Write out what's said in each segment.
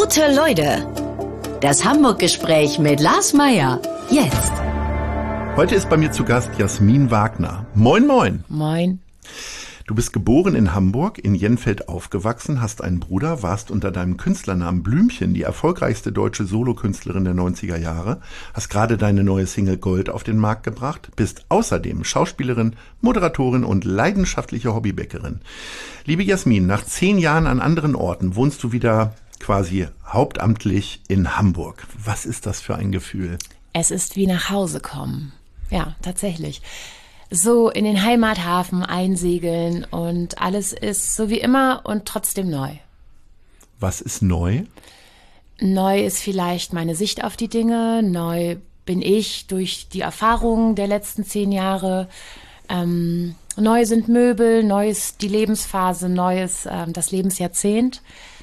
Gute Leute, das Hamburg-Gespräch mit Lars Meier. Jetzt. Heute ist bei mir zu Gast Jasmin Wagner. Moin, moin. Moin. Du bist geboren in Hamburg, in Jenfeld aufgewachsen, hast einen Bruder, warst unter deinem Künstlernamen Blümchen die erfolgreichste deutsche Solokünstlerin der 90er Jahre, hast gerade deine neue Single Gold auf den Markt gebracht, bist außerdem Schauspielerin, Moderatorin und leidenschaftliche Hobbybäckerin. Liebe Jasmin, nach 10 Jahren an anderen Orten wohnst du wieder quasi hauptamtlich in Hamburg. Was ist das für ein Gefühl? Es ist wie nach Hause kommen. Ja, tatsächlich. So in den Heimathafen einsegeln und alles ist so wie immer und trotzdem neu. Was ist neu? Neu ist vielleicht meine Sicht auf die Dinge. Neu bin ich durch die Erfahrungen der letzten 10 Jahre. Neu sind Möbel, neu ist die Lebensphase, neu ist das Lebensjahrzehnt.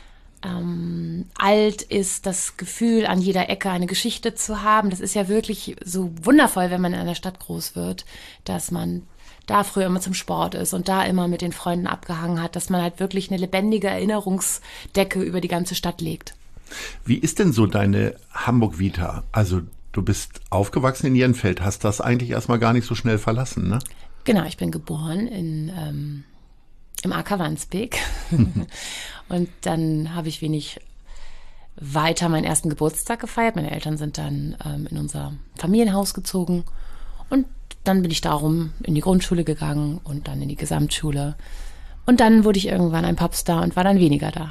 Alt ist das Gefühl, an jeder Ecke eine Geschichte zu haben. Das ist ja wirklich so wundervoll, wenn man in einer Stadt groß wird, dass man da früher immer zum Sport ist und da immer mit den Freunden abgehangen hat, dass man halt wirklich eine lebendige Erinnerungsdecke über die ganze Stadt legt. Wie ist denn so deine Hamburg-Vita? Also du bist aufgewachsen in Jenfeld, hast das eigentlich erstmal gar nicht so schnell verlassen, ne? Genau, ich bin geboren im AK Wandsbek. Und dann habe ich wenig weiter meinen ersten Geburtstag gefeiert. Meine Eltern sind dann in unser Familienhaus gezogen. Und dann bin ich darum in die Grundschule gegangen und dann in die Gesamtschule. Und dann wurde ich irgendwann ein Popstar und war dann weniger da.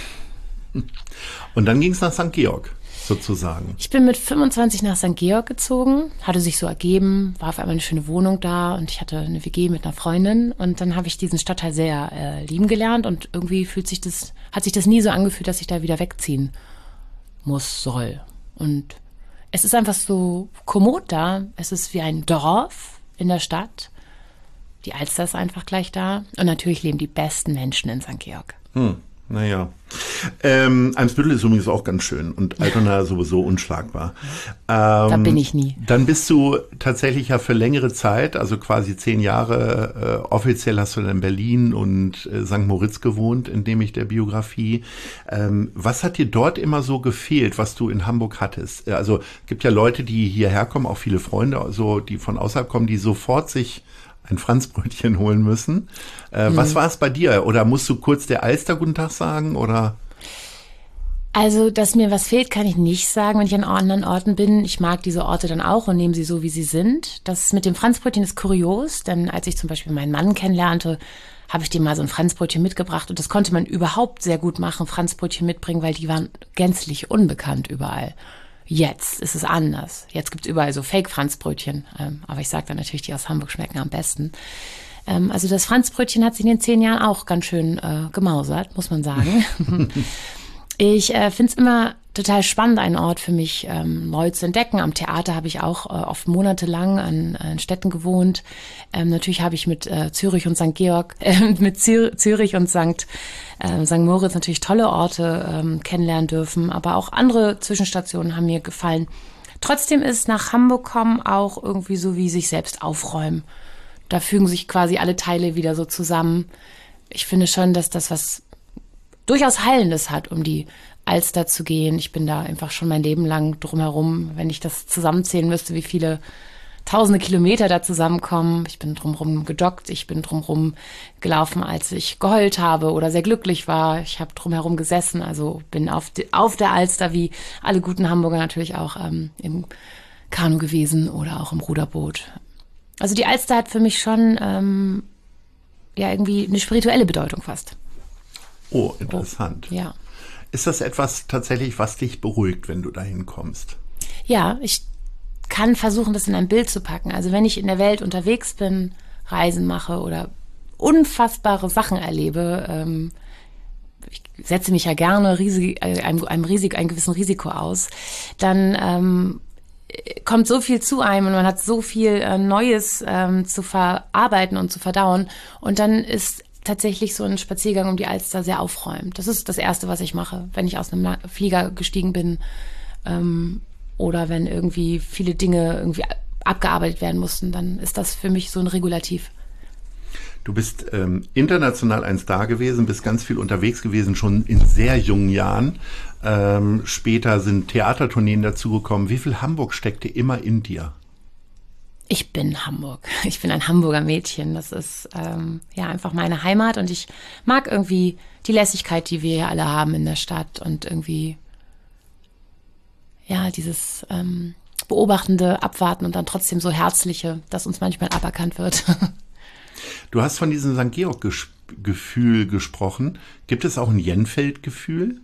Und dann ging es nach St. Georg, sozusagen. Ich bin mit 25 nach St. Georg gezogen, hatte sich so ergeben, war auf einmal eine schöne Wohnung da und ich hatte eine WG mit einer Freundin und dann habe ich diesen Stadtteil sehr lieben gelernt und irgendwie hat sich das nie so angefühlt, dass ich da wieder wegziehen soll. Und es ist einfach so kommod da, es ist wie ein Dorf in der Stadt, die Alster ist einfach gleich da und natürlich leben die besten Menschen in St. Georg. Naja. Eimsbüttel ist übrigens auch ganz schön und Altona sowieso unschlagbar. Da bin ich nie. Dann bist du tatsächlich ja für längere Zeit, also quasi 10 Jahre, offiziell hast du dann in Berlin und St. Moritz gewohnt, entnehme ich der Biografie. Was hat dir dort immer so gefehlt, was du in Hamburg hattest? Also es gibt ja Leute, die hierher kommen, auch viele Freunde, also die von außerhalb kommen, die sofort sich ein Franzbrötchen holen müssen. Was war es bei dir? Oder musst du kurz der Alster guten Tag sagen? Oder? Also, dass mir was fehlt, kann ich nicht sagen, wenn ich an anderen Orten bin. Ich mag diese Orte dann auch und nehme sie so, wie sie sind. Das mit dem Franzbrötchen ist kurios, denn als ich zum Beispiel meinen Mann kennenlernte, habe ich dem mal so ein Franzbrötchen mitgebracht und das konnte man überhaupt sehr gut machen, Franzbrötchen mitbringen, weil die waren gänzlich unbekannt überall. Jetzt ist es anders. Jetzt gibt es überall so Fake-Franzbrötchen. Aber ich sage dann natürlich, die aus Hamburg schmecken am besten. Also das Franzbrötchen hat sich in den 10 Jahren auch ganz schön gemausert, muss man sagen. Ich finde es immer total spannend, einen Ort für mich neu zu entdecken. Am Theater habe ich auch oft monatelang an Städten gewohnt. Natürlich habe ich mit Zürich und St. Georg, mit Zürich und St. Moritz natürlich tolle Orte kennenlernen dürfen. Aber auch andere Zwischenstationen haben mir gefallen. Trotzdem ist nach Hamburg kommen auch irgendwie so wie sich selbst aufräumen. Da fügen sich quasi alle Teile wieder so zusammen. Ich finde schon, dass das was durchaus Heilendes hat, um die Alster zu gehen. Ich bin da einfach schon mein Leben lang drumherum, wenn ich das zusammenzählen müsste, wie viele tausende Kilometer da zusammenkommen. Ich bin drumherum gejoggt, ich bin drumherum gelaufen, als ich geheult habe oder sehr glücklich war. Ich habe drumherum gesessen, also bin auf der Alster, wie alle guten Hamburger natürlich auch im Kanu gewesen oder auch im Ruderboot. Also die Alster hat für mich schon irgendwie eine spirituelle Bedeutung fast. Oh, interessant. Ja. Ist das etwas tatsächlich, was dich beruhigt, wenn du dahin kommst? Ja, ich kann versuchen, das in ein Bild zu packen. Also wenn ich in der Welt unterwegs bin, Reisen mache oder unfassbare Sachen erlebe, ich setze mich ja gerne einem gewissen Risiko aus, dann kommt so viel zu einem und man hat so viel Neues zu verarbeiten und zu verdauen. Und dann ist tatsächlich so ein Spaziergang um die Alster sehr aufräumend. Das ist das Erste, was ich mache, wenn ich aus einem Flieger gestiegen bin oder wenn irgendwie viele Dinge irgendwie abgearbeitet werden mussten, dann ist das für mich so ein Regulativ. Du bist international ein Star gewesen, bist ganz viel unterwegs gewesen, schon in sehr jungen Jahren. Später sind Theatertourneen dazugekommen. Wie viel Hamburg steckte immer in dir? Ich bin Hamburg. Ich bin ein Hamburger Mädchen. Das ist einfach meine Heimat und ich mag irgendwie die Lässigkeit, die wir ja alle haben in der Stadt und irgendwie dieses beobachtende Abwarten und dann trotzdem so herzliche, das uns manchmal aberkannt wird. Du hast von diesem St. Georg-Gefühl gesprochen. Gibt es auch ein Jenfeld-Gefühl?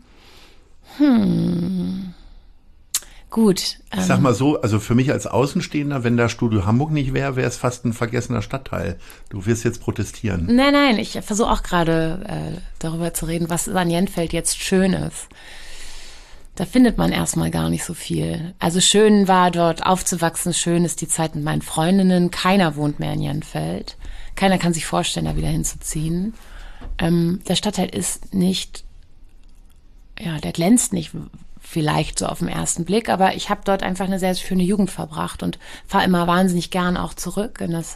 Gut. Ich sag mal so, also für mich als Außenstehender, wenn da Studio Hamburg nicht wäre, wäre es fast ein vergessener Stadtteil. Du wirst jetzt protestieren. Nein, ich versuche auch gerade darüber zu reden, was an Jenfeld jetzt schön ist. Da findet man erstmal gar nicht so viel. Also schön war dort aufzuwachsen, schön ist die Zeit mit meinen Freundinnen. Keiner wohnt mehr in Jenfeld. Keiner kann sich vorstellen, da wieder hinzuziehen. Der Stadtteil ist nicht, der glänzt nicht vielleicht so auf den ersten Blick, aber ich habe dort einfach eine sehr schöne Jugend verbracht und fahre immer wahnsinnig gern auch zurück in das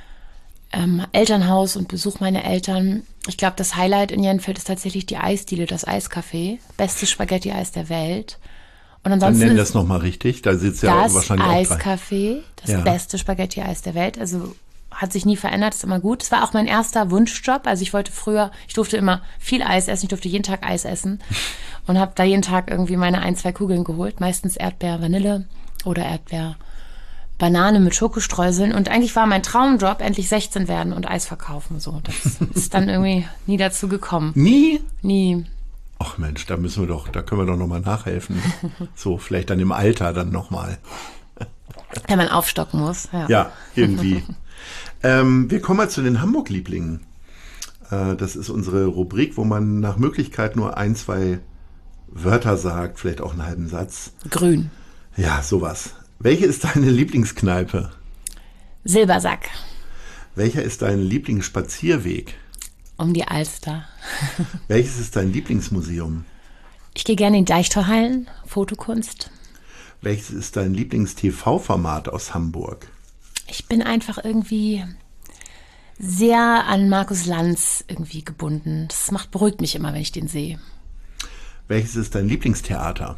Elternhaus und besuche meine Eltern. Ich glaube, das Highlight in Jenfeld ist tatsächlich die Eisdiele, das Eiscafé. Bestes Spaghetti-Eis der Welt. Und ansonsten dann nenn das nochmal richtig, da sitzt ja das wahrscheinlich auch Eiscafé, das beste Spaghetti-Eis der Welt. Also hat sich nie verändert, ist immer gut. Es war auch mein erster Wunschjob. Also ich durfte immer viel Eis essen, ich durfte jeden Tag Eis essen und habe da jeden Tag irgendwie meine 1-2 Kugeln geholt. Meistens Erdbeer-Vanille oder Erdbeer-Banane mit Schokostreuseln. Und eigentlich war mein Traumjob, endlich 16 werden und Eis verkaufen. So, das ist dann irgendwie nie dazu gekommen. Nie? Nie. Ach Mensch, da können wir doch nochmal nachhelfen. So, vielleicht dann im Alter dann nochmal. Wenn man aufstocken muss. Ja, irgendwie. Wir kommen mal zu den Hamburg-Lieblingen. Das ist unsere Rubrik, wo man nach Möglichkeit nur 1-2 Wörter sagt, vielleicht auch einen halben Satz. Grün. Ja, sowas. Welche ist deine Lieblingskneipe? Silbersack. Welcher ist dein Lieblingsspazierweg? Um die Alster. Welches ist dein Lieblingsmuseum? Ich gehe gerne in die Deichtorhallen, Fotokunst. Welches ist dein Lieblings-TV-Format aus Hamburg? Ich bin einfach irgendwie sehr an Markus Lanz irgendwie gebunden. Das beruhigt mich immer, wenn ich den sehe. Welches ist dein Lieblingstheater?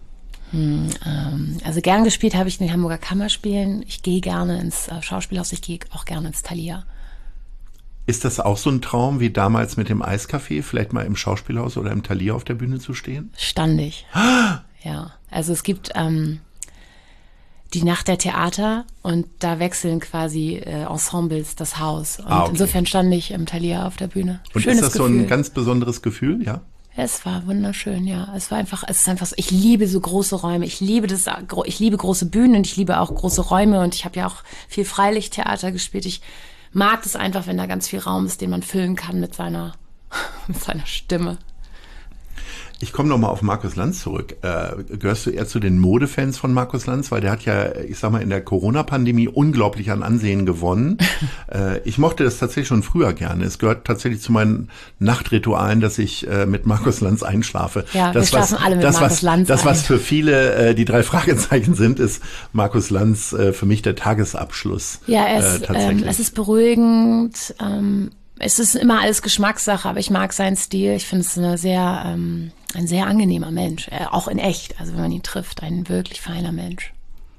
Also gern gespielt habe ich in den Hamburger Kammerspielen. Ich gehe gerne ins Schauspielhaus, ich gehe auch gerne ins Thalia. Ist das auch so ein Traum wie damals mit dem Eiscafé, vielleicht mal im Schauspielhaus oder im Thalia auf der Bühne zu stehen? Standig. Ja, also es gibt die Nacht der Theater und da wechseln quasi Ensembles das Haus. Und okay. Insofern stand ich im Thalia auf der Bühne. Und Schönes ist das Gefühl. So ein ganz besonderes Gefühl, ja? Es war wunderschön, ja. Es ist einfach so, ich liebe so große Räume. Ich liebe große Bühnen und ich liebe auch große Räume und ich habe ja auch viel Freilichttheater gespielt. Ich mag es einfach, wenn da ganz viel Raum ist, den man füllen kann mit seiner Stimme. Ich komme nochmal auf Markus Lanz zurück. Gehörst du eher zu den Modefans von Markus Lanz? Weil der hat ja, ich sag mal, in der Corona-Pandemie unglaublich an Ansehen gewonnen. Ich mochte das tatsächlich schon früher gerne. Es gehört tatsächlich zu meinen Nachtritualen, dass ich mit Markus Lanz einschlafe. Ja, wir schlafen alle mit Markus Lanz Das, was für viele die 3 Fragezeichen sind, ist Markus Lanz für mich der Tagesabschluss. Ja, es ist beruhigend. Es ist immer alles Geschmackssache, aber ich mag seinen Stil. Ich finde es ein sehr angenehmer Mensch, auch in echt. Also wenn man ihn trifft, ein wirklich feiner Mensch.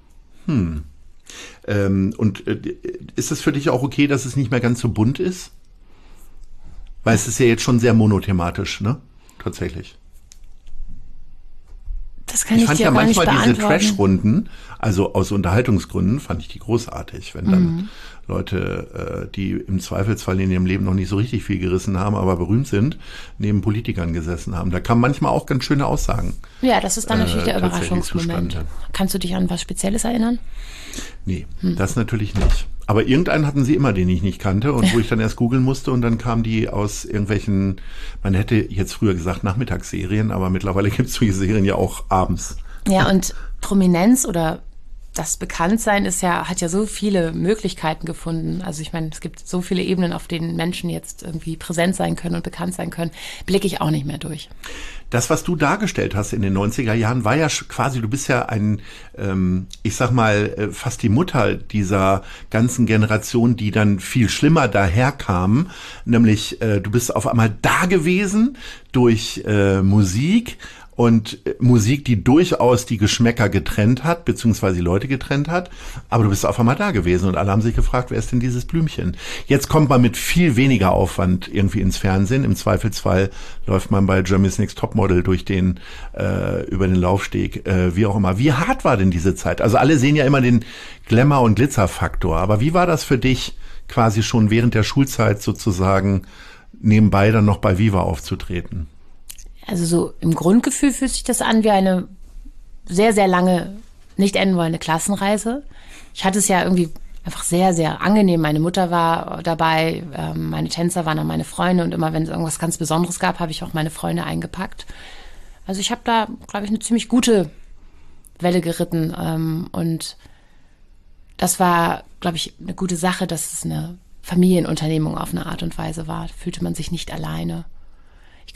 Und ist es für dich auch okay, dass es nicht mehr ganz so bunt ist? Weil es ist ja jetzt schon sehr monothematisch, ne? Tatsächlich. Das kann ich dir gar nicht beantworten. Ich fand ja manchmal diese Trash-Runden, also aus Unterhaltungsgründen, fand ich die großartig. Wenn dann Leute, die im Zweifelsfall in ihrem Leben noch nicht so richtig viel gerissen haben, aber berühmt sind, neben Politikern gesessen haben. Da kamen manchmal auch ganz schöne Aussagen. Ja, das ist dann natürlich der Überraschungsmoment. Kannst du dich an was Spezielles erinnern? Nee, das natürlich nicht. Aber irgendeinen hatten sie immer, den ich nicht kannte und wo ich dann erst googeln musste und dann kamen die aus irgendwelchen, man hätte jetzt früher gesagt Nachmittagsserien, aber mittlerweile gibt es solche Serien ja auch abends. Ja, und Prominenz oder das Bekanntsein hat ja so viele Möglichkeiten gefunden. Also ich meine, es gibt so viele Ebenen, auf denen Menschen jetzt irgendwie präsent sein können und bekannt sein können, blicke ich auch nicht mehr durch. Das, was du dargestellt hast in den 90er Jahren, war ja quasi, du bist ja ich sag mal, fast die Mutter dieser ganzen Generation, die dann viel schlimmer daherkamen. Nämlich, du bist auf einmal da gewesen durch Musik. Und Musik, die durchaus die Geschmäcker getrennt hat, beziehungsweise die Leute getrennt hat. Aber du bist auf einmal da gewesen und alle haben sich gefragt, wer ist denn dieses Blümchen? Jetzt kommt man mit viel weniger Aufwand irgendwie ins Fernsehen. Im Zweifelsfall läuft man bei Germany's Next Topmodel über den Laufsteg, wie auch immer. Wie hart war denn diese Zeit? Also alle sehen ja immer den Glamour- und Glitzerfaktor. Aber wie war das für dich, quasi schon während der Schulzeit sozusagen nebenbei dann noch bei Viva aufzutreten? Also so im Grundgefühl fühlt sich das an wie eine sehr, sehr lange, nicht enden wollende Klassenreise. Ich hatte es ja irgendwie einfach sehr, sehr angenehm. Meine Mutter war dabei, meine Tänzer waren auch meine Freunde und immer wenn es irgendwas ganz Besonderes gab, habe ich auch meine Freunde eingepackt. Also ich habe da, glaube ich, eine ziemlich gute Welle geritten und das war, glaube ich, eine gute Sache, dass es eine Familienunternehmung auf eine Art und Weise war. Da fühlte man sich nicht alleine. Ich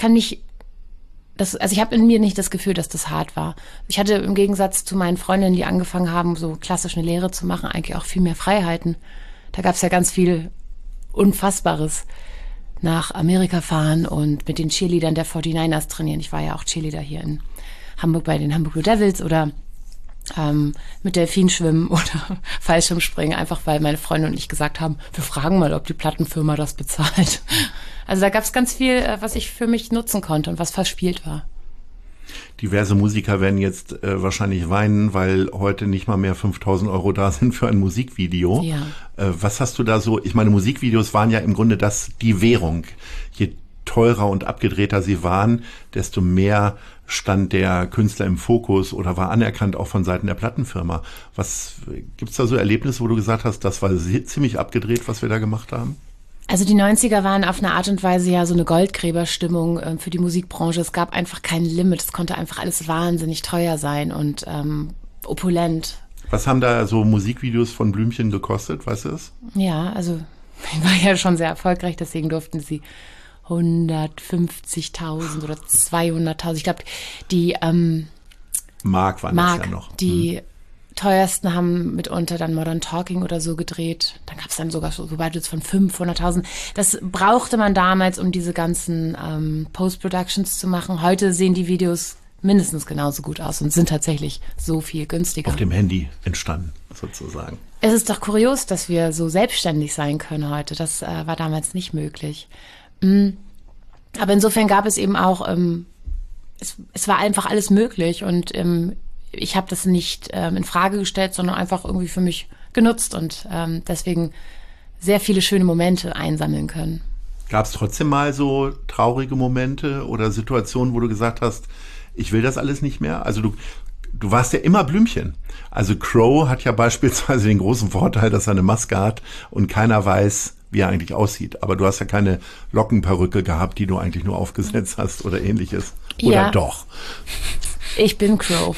habe in mir nicht das Gefühl, dass das hart war. Ich hatte im Gegensatz zu meinen Freundinnen, die angefangen haben, so klassisch eine Lehre zu machen, eigentlich auch viel mehr Freiheiten. Da gab es ja ganz viel Unfassbares. Nach Amerika fahren und mit den Cheerleadern der 49ers trainieren. Ich war ja auch Cheerleader hier in Hamburg bei den Hamburg Blue Devils oder mit Delfin schwimmen oder Fallschirmspringen, einfach weil meine Freunde und ich gesagt haben, wir fragen mal, ob die Plattenfirma das bezahlt. Also da gab es ganz viel, was ich für mich nutzen konnte und was verspielt war. Diverse Musiker werden jetzt wahrscheinlich weinen, weil heute nicht mal mehr 5.000 € da sind für ein Musikvideo. Ja. Was hast du da so? Ich meine, Musikvideos waren ja im Grunde die Währung. Je teurer und abgedrehter sie waren, desto mehr stand der Künstler im Fokus oder war anerkannt auch von Seiten der Plattenfirma. Gibt's da so Erlebnisse, wo du gesagt hast, das war ziemlich abgedreht, was wir da gemacht haben? Also die 90er waren auf eine Art und Weise ja so eine Goldgräberstimmung für die Musikbranche. Es gab einfach kein Limit. Es konnte einfach alles wahnsinnig teuer sein und opulent. Was haben da so Musikvideos von Blümchen gekostet, weißt du es? Ja, also ich war ja schon sehr erfolgreich, deswegen durften sie 150.000 oder 200.000. Ich glaube, die Mark waren das ja noch. Die teuersten haben mitunter dann Modern Talking oder so gedreht. Dann gab es dann sogar so Budgets von 500.000. Das brauchte man damals, um diese ganzen Post-Productions zu machen. Heute sehen die Videos mindestens genauso gut aus und sind tatsächlich so viel günstiger. Auf dem Handy entstanden, sozusagen. Es ist doch kurios, dass wir so selbstständig sein können heute. Das war damals nicht möglich. Aber insofern gab es eben auch, es war einfach alles möglich und ich habe das nicht in Frage gestellt, sondern einfach irgendwie für mich genutzt und deswegen sehr viele schöne Momente einsammeln können. Gab es trotzdem mal so traurige Momente oder Situationen, wo du gesagt hast, ich will das alles nicht mehr? Also du warst ja immer Blümchen. Also Crow hat ja beispielsweise den großen Vorteil, dass er eine Maske hat und keiner weiß, wie er eigentlich aussieht. Aber du hast ja keine Lockenperücke gehabt, die du eigentlich nur aufgesetzt hast oder ähnliches. Oder ja, doch? Ich bin Crow.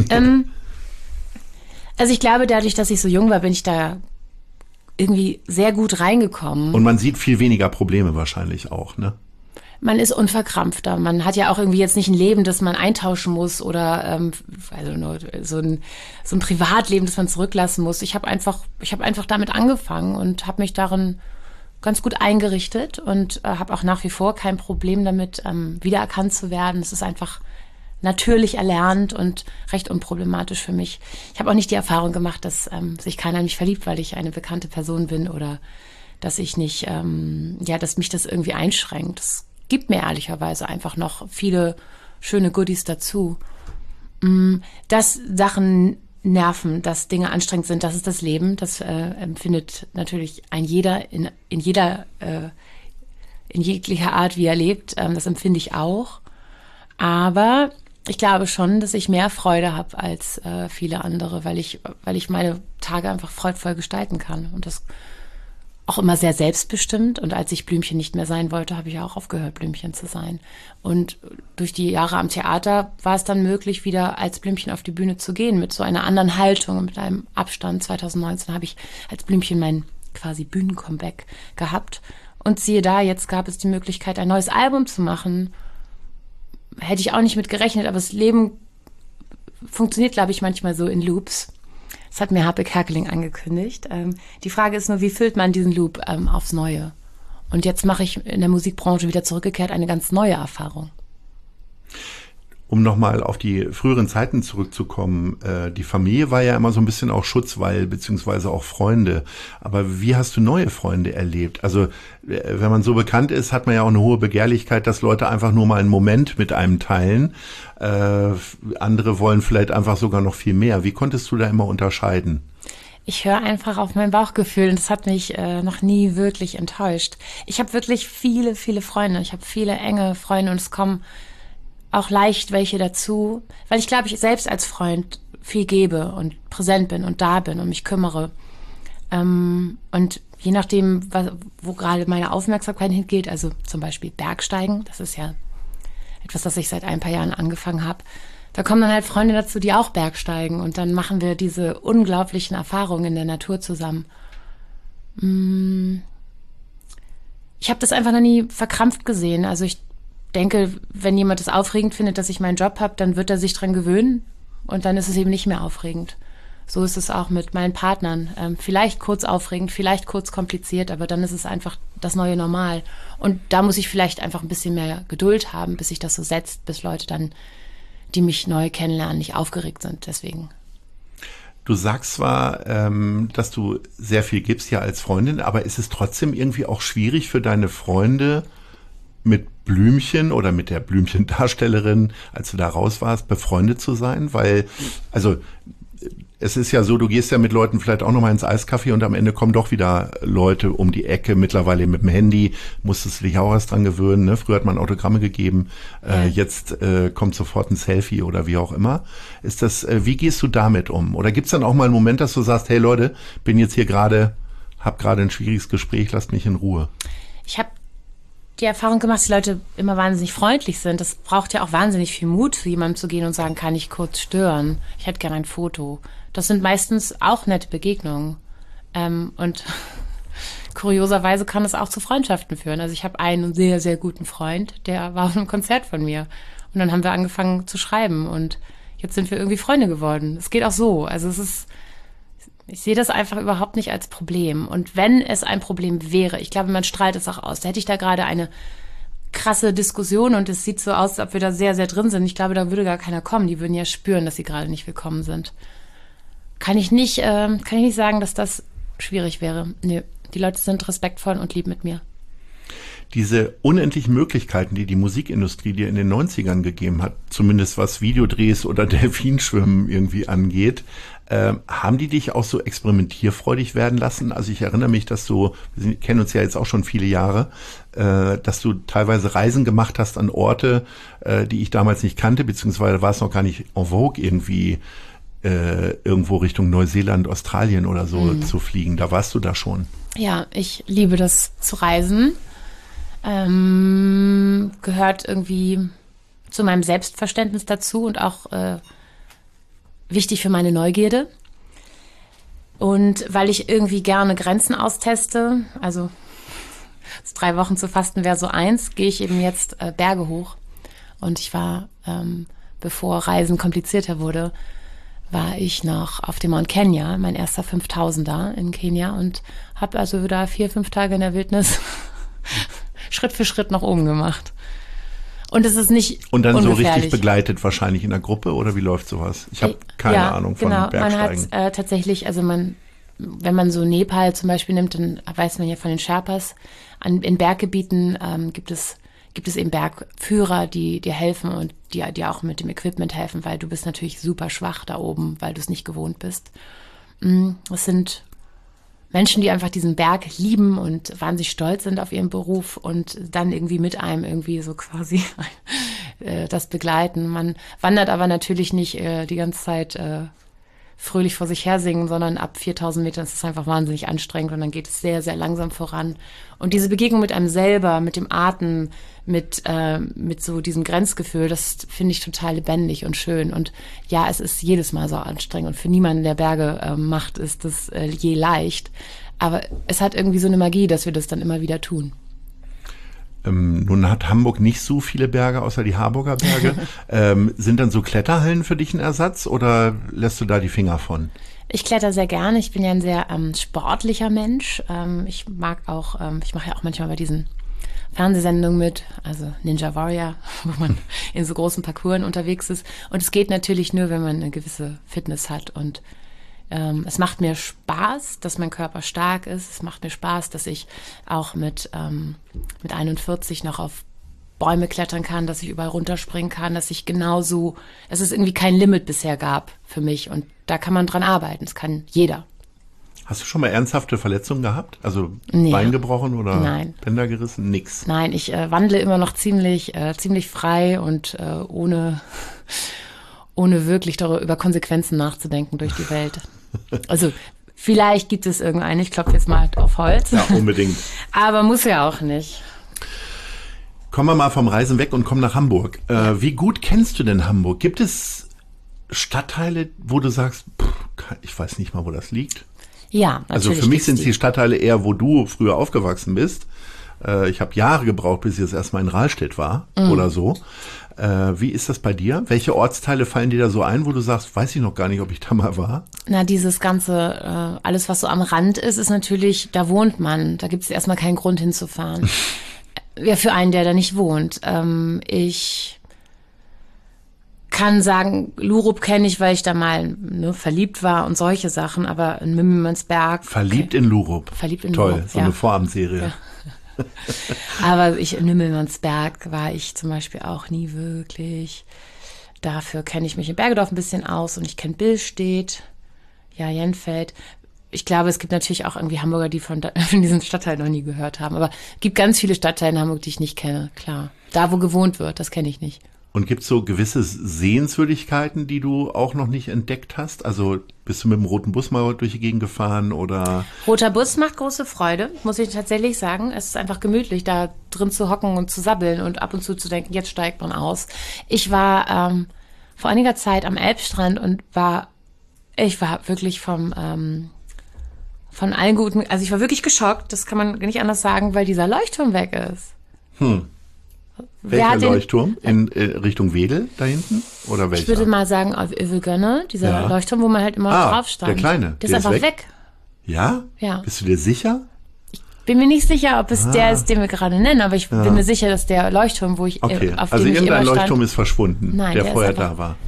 Also ich glaube, dadurch, dass ich so jung war, bin ich da irgendwie sehr gut reingekommen. Und man sieht viel weniger Probleme wahrscheinlich auch, ne? Man ist unverkrampfter. Man hat ja auch irgendwie jetzt nicht ein Leben, das man eintauschen muss oder so ein Privatleben, das man zurücklassen muss. Ich habe einfach damit angefangen und habe mich darin ganz gut eingerichtet und habe auch nach wie vor kein Problem damit, wiedererkannt zu werden. Es ist einfach natürlich erlernt und recht unproblematisch für mich. Ich habe auch nicht die Erfahrung gemacht, dass sich keiner in mich verliebt, weil ich eine bekannte Person bin oder dass ich nicht, dass mich das irgendwie einschränkt. Es gibt mir ehrlicherweise einfach noch viele schöne Goodies dazu. Dass Sachen nerven, dass Dinge anstrengend sind, das ist das Leben. Das empfindet natürlich ein jeder in jeglicher Art, wie er lebt. Das empfinde ich auch. Aber ich glaube schon, dass ich mehr Freude habe als viele andere, weil ich meine Tage einfach freudvoll gestalten kann. Und das auch immer sehr selbstbestimmt. Und als ich Blümchen nicht mehr sein wollte, habe ich auch aufgehört, Blümchen zu sein. Und durch die Jahre am Theater war es dann möglich, wieder als Blümchen auf die Bühne zu gehen, mit so einer anderen Haltung und mit einem Abstand. 2019 habe ich als Blümchen mein quasi Bühnencomeback gehabt. Und siehe da, jetzt gab es die Möglichkeit, ein neues Album zu machen. Hätte ich auch nicht mit gerechnet, aber das Leben funktioniert, glaube ich, manchmal so in Loops. Das hat mir Harpe Kerkeling angekündigt. Die Frage ist nur, wie füllt man diesen Loop aufs Neue? Und jetzt mache ich in der Musikbranche wieder zurückgekehrt eine ganz neue Erfahrung. Um nochmal auf die früheren Zeiten zurückzukommen, die Familie war ja immer so ein bisschen auch Schutzwall, beziehungsweise auch Freunde. Aber wie hast du neue Freunde erlebt? Also, wenn man so bekannt ist, hat man ja auch eine hohe Begehrlichkeit, dass Leute einfach nur mal einen Moment mit einem teilen. Andere wollen vielleicht einfach sogar noch viel mehr. Wie konntest du da immer unterscheiden? Ich höre einfach auf mein Bauchgefühl und das hat mich noch nie wirklich enttäuscht. Ich habe wirklich viele, viele Freunde. Ich habe viele enge Freunde und es kommen auch leicht welche dazu, weil ich glaube, ich selbst als Freund viel gebe und präsent bin und da bin und mich kümmere. Und je nachdem, wo gerade meine Aufmerksamkeit hingeht, also zum Beispiel Bergsteigen, das ist ja etwas, das ich seit ein paar Jahren angefangen habe, da kommen dann halt Freunde dazu, die auch Bergsteigen und dann machen wir diese unglaublichen Erfahrungen in der Natur zusammen. Ich habe das einfach noch nie verkrampft gesehen, also ich denke, wenn jemand es aufregend findet, dass ich meinen Job habe, dann wird er sich dran gewöhnen und dann ist es eben nicht mehr aufregend. So ist es auch mit meinen Partnern. Vielleicht kurz aufregend, vielleicht kurz kompliziert, aber dann ist es einfach das neue Normal. Und da muss ich vielleicht einfach ein bisschen mehr Geduld haben, bis sich das so setzt, bis Leute dann, die mich neu kennenlernen, nicht aufgeregt sind. Deswegen. Du sagst zwar, dass du sehr viel gibst ja als Freundin, aber ist es trotzdem irgendwie auch schwierig für deine Freunde, mit Blümchen oder mit der Blümchendarstellerin, als du da raus warst, befreundet zu sein? Weil, also es ist ja so, du gehst ja mit Leuten vielleicht auch nochmal ins Eiscafé und am Ende kommen doch wieder Leute um die Ecke, mittlerweile mit dem Handy, musstest du dich auch erst dran gewöhnen, ne? Früher hat man Autogramme gegeben, jetzt kommt sofort ein Selfie oder wie auch immer. Ist das, wie gehst du damit um? Oder gibt's dann auch mal einen Moment, dass du sagst, hey Leute, bin jetzt hier hab gerade ein schwieriges Gespräch, lasst mich in Ruhe? Ich habe die Erfahrung gemacht, dass die Leute immer wahnsinnig freundlich sind. Das braucht ja auch wahnsinnig viel Mut, zu jemandem zu gehen und sagen, kann ich kurz stören? Ich hätte gerne ein Foto. Das sind meistens auch nette Begegnungen. Und kurioserweise kann es auch zu Freundschaften führen. Also ich habe einen sehr, sehr guten Freund, der war auf einem Konzert von mir. Und dann haben wir angefangen zu schreiben und jetzt sind wir irgendwie Freunde geworden. Es geht auch so. Also ich sehe das einfach überhaupt nicht als Problem. Und wenn es ein Problem wäre, ich glaube, man strahlt es auch aus. Da hätte ich da gerade eine krasse Diskussion und es sieht so aus, als ob wir da sehr, sehr drin sind. Ich glaube, da würde gar keiner kommen. Die würden ja spüren, dass sie gerade nicht willkommen sind. Kann ich nicht sagen, dass das schwierig wäre. Nee, die Leute sind respektvoll und lieb mit mir. Diese unendlichen Möglichkeiten, die die Musikindustrie dir in den 90ern gegeben hat, zumindest was Videodrehs oder Delfinschwimmen irgendwie angeht, haben die dich auch so experimentierfreudig werden lassen? Also ich erinnere mich, dass wir kennen uns ja jetzt auch schon viele Jahre, dass du teilweise Reisen gemacht hast an Orte, die ich damals nicht kannte, beziehungsweise war es noch gar nicht en vogue irgendwie irgendwo Richtung Neuseeland, Australien oder so zu fliegen. Da warst du da schon. Ja, ich liebe das zu reisen. Gehört irgendwie zu meinem Selbstverständnis dazu und auch wichtig für meine Neugierde. Und weil ich irgendwie gerne Grenzen austeste, also 3 Wochen zu fasten wäre so eins, gehe ich eben jetzt Berge hoch. Und ich war, bevor Reisen komplizierter wurde, war ich noch auf dem Mount Kenya, mein erster 5000er in Kenia und habe also da 4-5 Tage in der Wildnis Schritt für Schritt nach oben gemacht. Und es ist nicht und dann so richtig begleitet wahrscheinlich in der Gruppe oder wie läuft sowas? Ich habe keine Ahnung von Bergsteigen. Man hat tatsächlich, also wenn man so Nepal zum Beispiel nimmt, dann weiß man ja von den Sherpas, in Berggebieten gibt es eben Bergführer, die dir helfen und die dir auch mit dem Equipment helfen, weil du bist natürlich super schwach da oben, weil du es nicht gewohnt bist. Es sind Menschen, die einfach diesen Berg lieben und wahnsinnig stolz sind auf ihren Beruf und dann irgendwie mit einem irgendwie so quasi das begleiten. Man wandert aber natürlich nicht die ganze Zeit fröhlich vor sich her singen, sondern ab 4000 Metern ist es einfach wahnsinnig anstrengend und dann geht es sehr, sehr langsam voran. Und diese Begegnung mit einem selber, mit dem Atem, mit so diesem Grenzgefühl, das finde ich total lebendig und schön. Und ja, es ist jedes Mal so anstrengend und für niemanden, der Berge macht, ist das je leicht. Aber es hat irgendwie so eine Magie, dass wir das dann immer wieder tun. Nun hat Hamburg nicht so viele Berge, außer die Harburger Berge. Sind dann so Kletterhallen für dich ein Ersatz oder lässt du da die Finger von? Ich kletter sehr gerne. Ich bin ja ein sehr sportlicher Mensch. Ich mache ja auch manchmal bei diesen Fernsehsendungen mit, also Ninja Warrior, wo man in so großen Parcours unterwegs ist. Und es geht natürlich nur, wenn man eine gewisse Fitness hat. Und es macht mir Spaß, dass mein Körper stark ist. Es macht mir Spaß, dass ich auch mit 41 noch auf Bäume klettern kann, dass ich überall runterspringen kann, dass es irgendwie kein Limit bisher gab für mich. Und da kann man dran arbeiten. Das kann jeder. Hast du schon mal ernsthafte Verletzungen gehabt? Also Nee. Bein gebrochen oder Nein. Bänder gerissen? Nix. Nein, ich wandle immer noch ziemlich frei und ohne wirklich darüber, über Konsequenzen nachzudenken durch die Welt. Also vielleicht gibt es irgendeine, ich klopfe jetzt mal auf Holz. Ja, unbedingt. Aber muss ja auch nicht. Kommen wir mal vom Reisen weg und kommen nach Hamburg. Wie gut kennst du denn Hamburg? Gibt es Stadtteile, wo du sagst, ich weiß nicht mal, wo das liegt? Ja, natürlich. Also für mich sind es die Stadtteile eher, wo du früher aufgewachsen bist. Ich habe Jahre gebraucht, bis ich das erstmal in Rahlstedt war oder so. Wie ist das bei dir? Welche Ortsteile fallen dir da so ein, wo du sagst, weiß ich noch gar nicht, ob ich da mal war? Na, dieses ganze, alles, was so am Rand ist natürlich, da wohnt man. Da gibt es erstmal keinen Grund hinzufahren. Ja, für einen, der da nicht wohnt. Ich kann sagen, Lurup kenne ich, weil ich da mal verliebt war und solche Sachen, aber in Mümmelmannsberg. Verliebt in Lurup. Verliebt in Toll, Lurup, so ja. eine Vorabendserie. Ja. Aber in Mümmelmannsberg war ich zum Beispiel auch nie wirklich. Dafür kenne ich mich in Bergedorf ein bisschen aus und ich kenne Billstedt, ja, Jenfeld. Ich glaube, es gibt natürlich auch irgendwie Hamburger, die von diesem Stadtteil noch nie gehört haben. Aber es gibt ganz viele Stadtteile in Hamburg, die ich nicht kenne, klar. Da, wo gewohnt wird, das kenne ich nicht. Und gibt es so gewisse Sehenswürdigkeiten, die du auch noch nicht entdeckt hast? Also bist du mit dem roten Bus mal durch die Gegend gefahren oder? Roter Bus macht große Freude, muss ich tatsächlich sagen. Es ist einfach gemütlich, da drin zu hocken und zu sabbeln und ab und zu denken, jetzt steigt man aus. Ich war vor einiger Zeit am Elbstrand und ich war wirklich von allen guten, also ich war wirklich geschockt, das kann man nicht anders sagen, weil dieser Leuchtturm weg ist. Welcher Leuchtturm? In Richtung Wedel da hinten? Oder welcher? Ich würde mal sagen, auf Övelgönne, dieser Leuchtturm, wo man halt immer drauf stand. Der kleine. Der ist einfach weg. Ja? Ja. Bist du dir sicher? Bin mir nicht sicher, ob es der ist, den wir gerade nennen, aber ich bin mir sicher, dass der Leuchtturm, wo ich auf dem ich immer stand. Also irgendein Leuchtturm ist verschwunden, Nein, der vorher da war.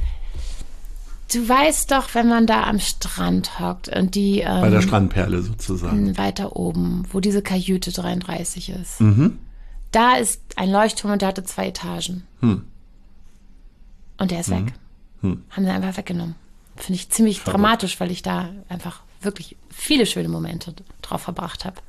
Du weißt doch, wenn man da am Strand hockt und die bei der Strandperle sozusagen. Weiter oben, wo diese Kajüte 33 ist. Da ist ein Leuchtturm und der hatte 2 Etagen. Und der ist weg. Haben sie einfach weggenommen. Finde ich ziemlich dramatisch, weil ich da einfach wirklich viele schöne Momente drauf verbracht habe.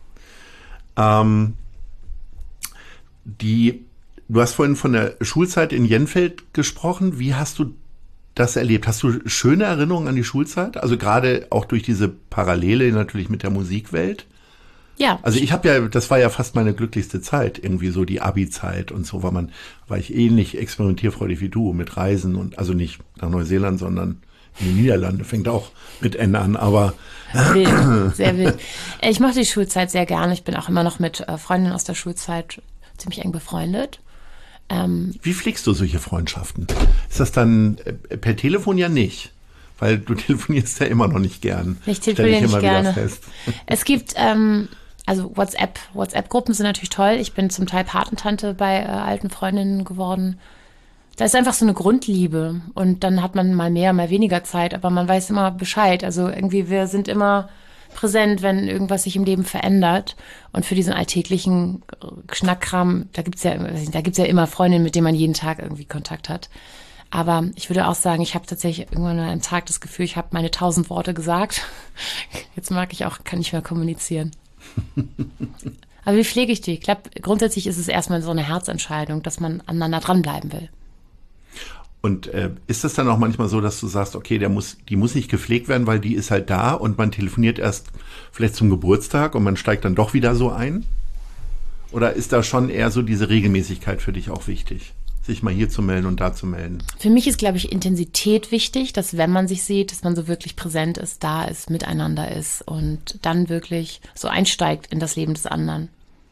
Du hast vorhin von der Schulzeit in Jenfeld gesprochen. Wie hast du das erlebt? Hast du schöne Erinnerungen an die Schulzeit? Also gerade auch durch diese Parallele natürlich mit der Musikwelt? Ja. Also das war ja fast meine glücklichste Zeit, irgendwie so die Abi-Zeit und so, war ich ähnlich experimentierfreudig wie du mit Reisen und also nicht nach Neuseeland, sondern in die Niederlande, fängt auch mit N an, aber wild, sehr wild. Ich mochte die Schulzeit sehr gerne. Ich bin auch immer noch mit Freundinnen aus der Schulzeit ziemlich eng befreundet. Wie pflegst du solche Freundschaften? Ist das dann per Telefon ja nicht? Weil du telefonierst ja immer noch nicht gern. Ich telefoniere nicht gerne. Fest. Es gibt also WhatsApp-Gruppen sind natürlich toll. Ich bin zum Teil Patentante bei alten Freundinnen geworden. Da ist einfach so eine Grundliebe und dann hat man mal mehr, mal weniger Zeit, aber man weiß immer Bescheid. Also irgendwie wir sind immer präsent, wenn irgendwas sich im Leben verändert. Und für diesen alltäglichen Schnackkram, da gibt's ja immer Freundinnen, mit denen man jeden Tag irgendwie Kontakt hat. Aber ich würde auch sagen, ich habe tatsächlich irgendwann an einem Tag das Gefühl, ich habe meine 1000 Worte gesagt. Jetzt kann ich mehr kommunizieren. Aber wie pflege ich die? Ich glaube, grundsätzlich ist es erstmal so eine Herzentscheidung, dass man aneinander dranbleiben will. Und ist es dann auch manchmal so, dass du sagst, okay, die muss nicht gepflegt werden, weil die ist halt da und man telefoniert erst vielleicht zum Geburtstag und man steigt dann doch wieder so ein? Oder ist da schon eher so diese Regelmäßigkeit für dich auch wichtig? Sich mal hier zu melden und da zu melden? Für mich ist, glaube ich, Intensität wichtig, dass wenn man sich sieht, dass man so wirklich präsent ist, da ist, miteinander ist und dann wirklich so einsteigt in das Leben des anderen.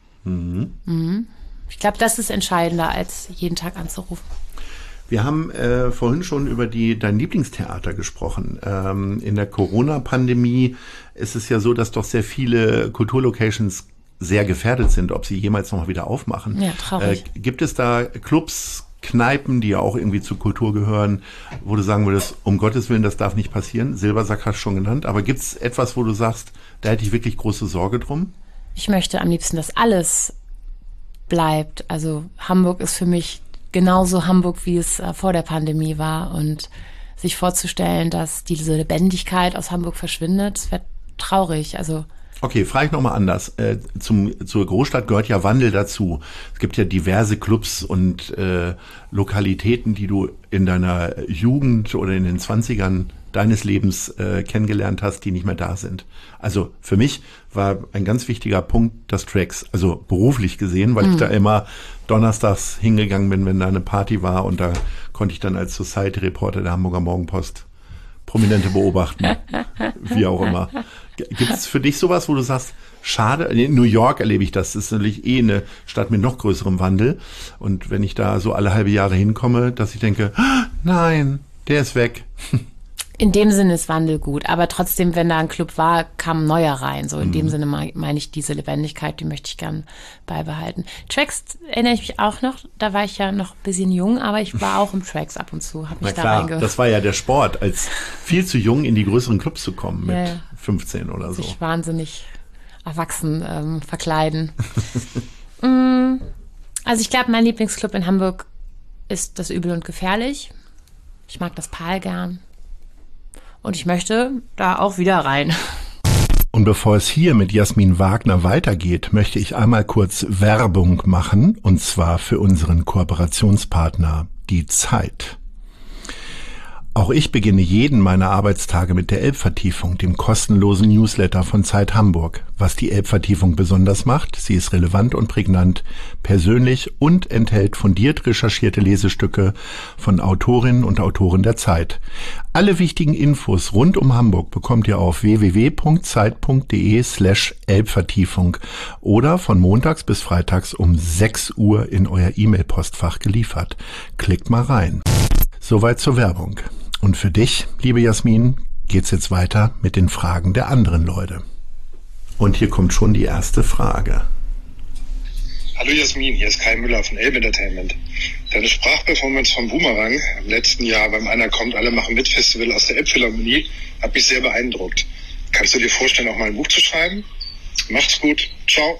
Ich glaube, das ist entscheidender, als jeden Tag anzurufen. Wir haben vorhin schon über dein Lieblingstheater gesprochen. In der Corona-Pandemie ist es ja so, dass doch sehr viele Kulturlocations sehr gefährdet sind, ob sie jemals noch mal wieder aufmachen. Ja, traurig. Gibt es da Clubs, Kneipen, die ja auch irgendwie zur Kultur gehören, wo du sagen würdest, um Gottes Willen, das darf nicht passieren? Silbersack hast du schon genannt, aber gibt es etwas, wo du sagst, da hätte ich wirklich große Sorge drum? Ich möchte am liebsten, dass alles bleibt. Also Hamburg ist für mich genauso Hamburg, wie es vor der Pandemie war. Und sich vorzustellen, dass diese Lebendigkeit aus Hamburg verschwindet, das wäre traurig. Also okay, frage ich nochmal anders. Zur Großstadt gehört ja Wandel dazu. Es gibt ja diverse Clubs und Lokalitäten, die du in deiner Jugend oder in den 20ern deines Lebens kennengelernt hast, die nicht mehr da sind. Also für mich war ein ganz wichtiger Punkt das Tracks, also beruflich gesehen, weil ich da immer donnerstags hingegangen bin, wenn da eine Party war und da konnte ich dann als Society-Reporter der Hamburger Morgenpost Prominente beobachten, wie auch immer. Gibt es für dich sowas, wo du sagst, schade, in New York erlebe ich das, das ist natürlich eine Stadt mit noch größerem Wandel und wenn ich da so alle halbe Jahre hinkomme, dass ich denke, nein, der ist weg. in dem Sinne ist Wandel gut, aber trotzdem, wenn da ein Club war, kam ein neuer rein. So in dem Sinne meine ich diese Lebendigkeit, die möchte ich gern beibehalten. Tracks erinnere ich mich auch noch, da war ich ja noch ein bisschen jung, aber ich war auch im Tracks ab und zu, habe mich da reingehört. Das war ja der Sport, als viel zu jung in die größeren Clubs zu kommen mit 15 oder so. Sich wahnsinnig erwachsen verkleiden. Also ich glaube, mein Lieblingsclub in Hamburg ist das Übel und Gefährlich. Ich mag das Pal gern. Und ich möchte da auch wieder rein. Und bevor es hier mit Jasmin Wagner weitergeht, möchte ich einmal kurz Werbung machen, und zwar für unseren Kooperationspartner, die Zeit. Auch ich beginne jeden meiner Arbeitstage mit der Elbvertiefung, dem kostenlosen Newsletter von Zeit Hamburg. Was die Elbvertiefung besonders macht, sie ist relevant und prägnant, persönlich und enthält fundiert recherchierte Lesestücke von Autorinnen und Autoren der Zeit. Alle wichtigen Infos rund um Hamburg bekommt ihr auf www.zeit.de/Elbvertiefung oder von montags bis freitags um 6 Uhr in euer E-Mail-Postfach geliefert. Klickt mal rein. Soweit zur Werbung. Und für dich, liebe Jasmin, geht's jetzt weiter mit den Fragen der anderen Leute. Und hier kommt schon die erste Frage. Hallo Jasmin, hier ist Kai Müller von Elb Entertainment. Deine Sprachperformance vom Boomerang im letzten Jahr beim Einer kommt, alle machen mit Festival aus der Elbphilharmonie hat mich sehr beeindruckt. Kannst du dir vorstellen, auch mal ein Buch zu schreiben? Macht's gut. Ciao.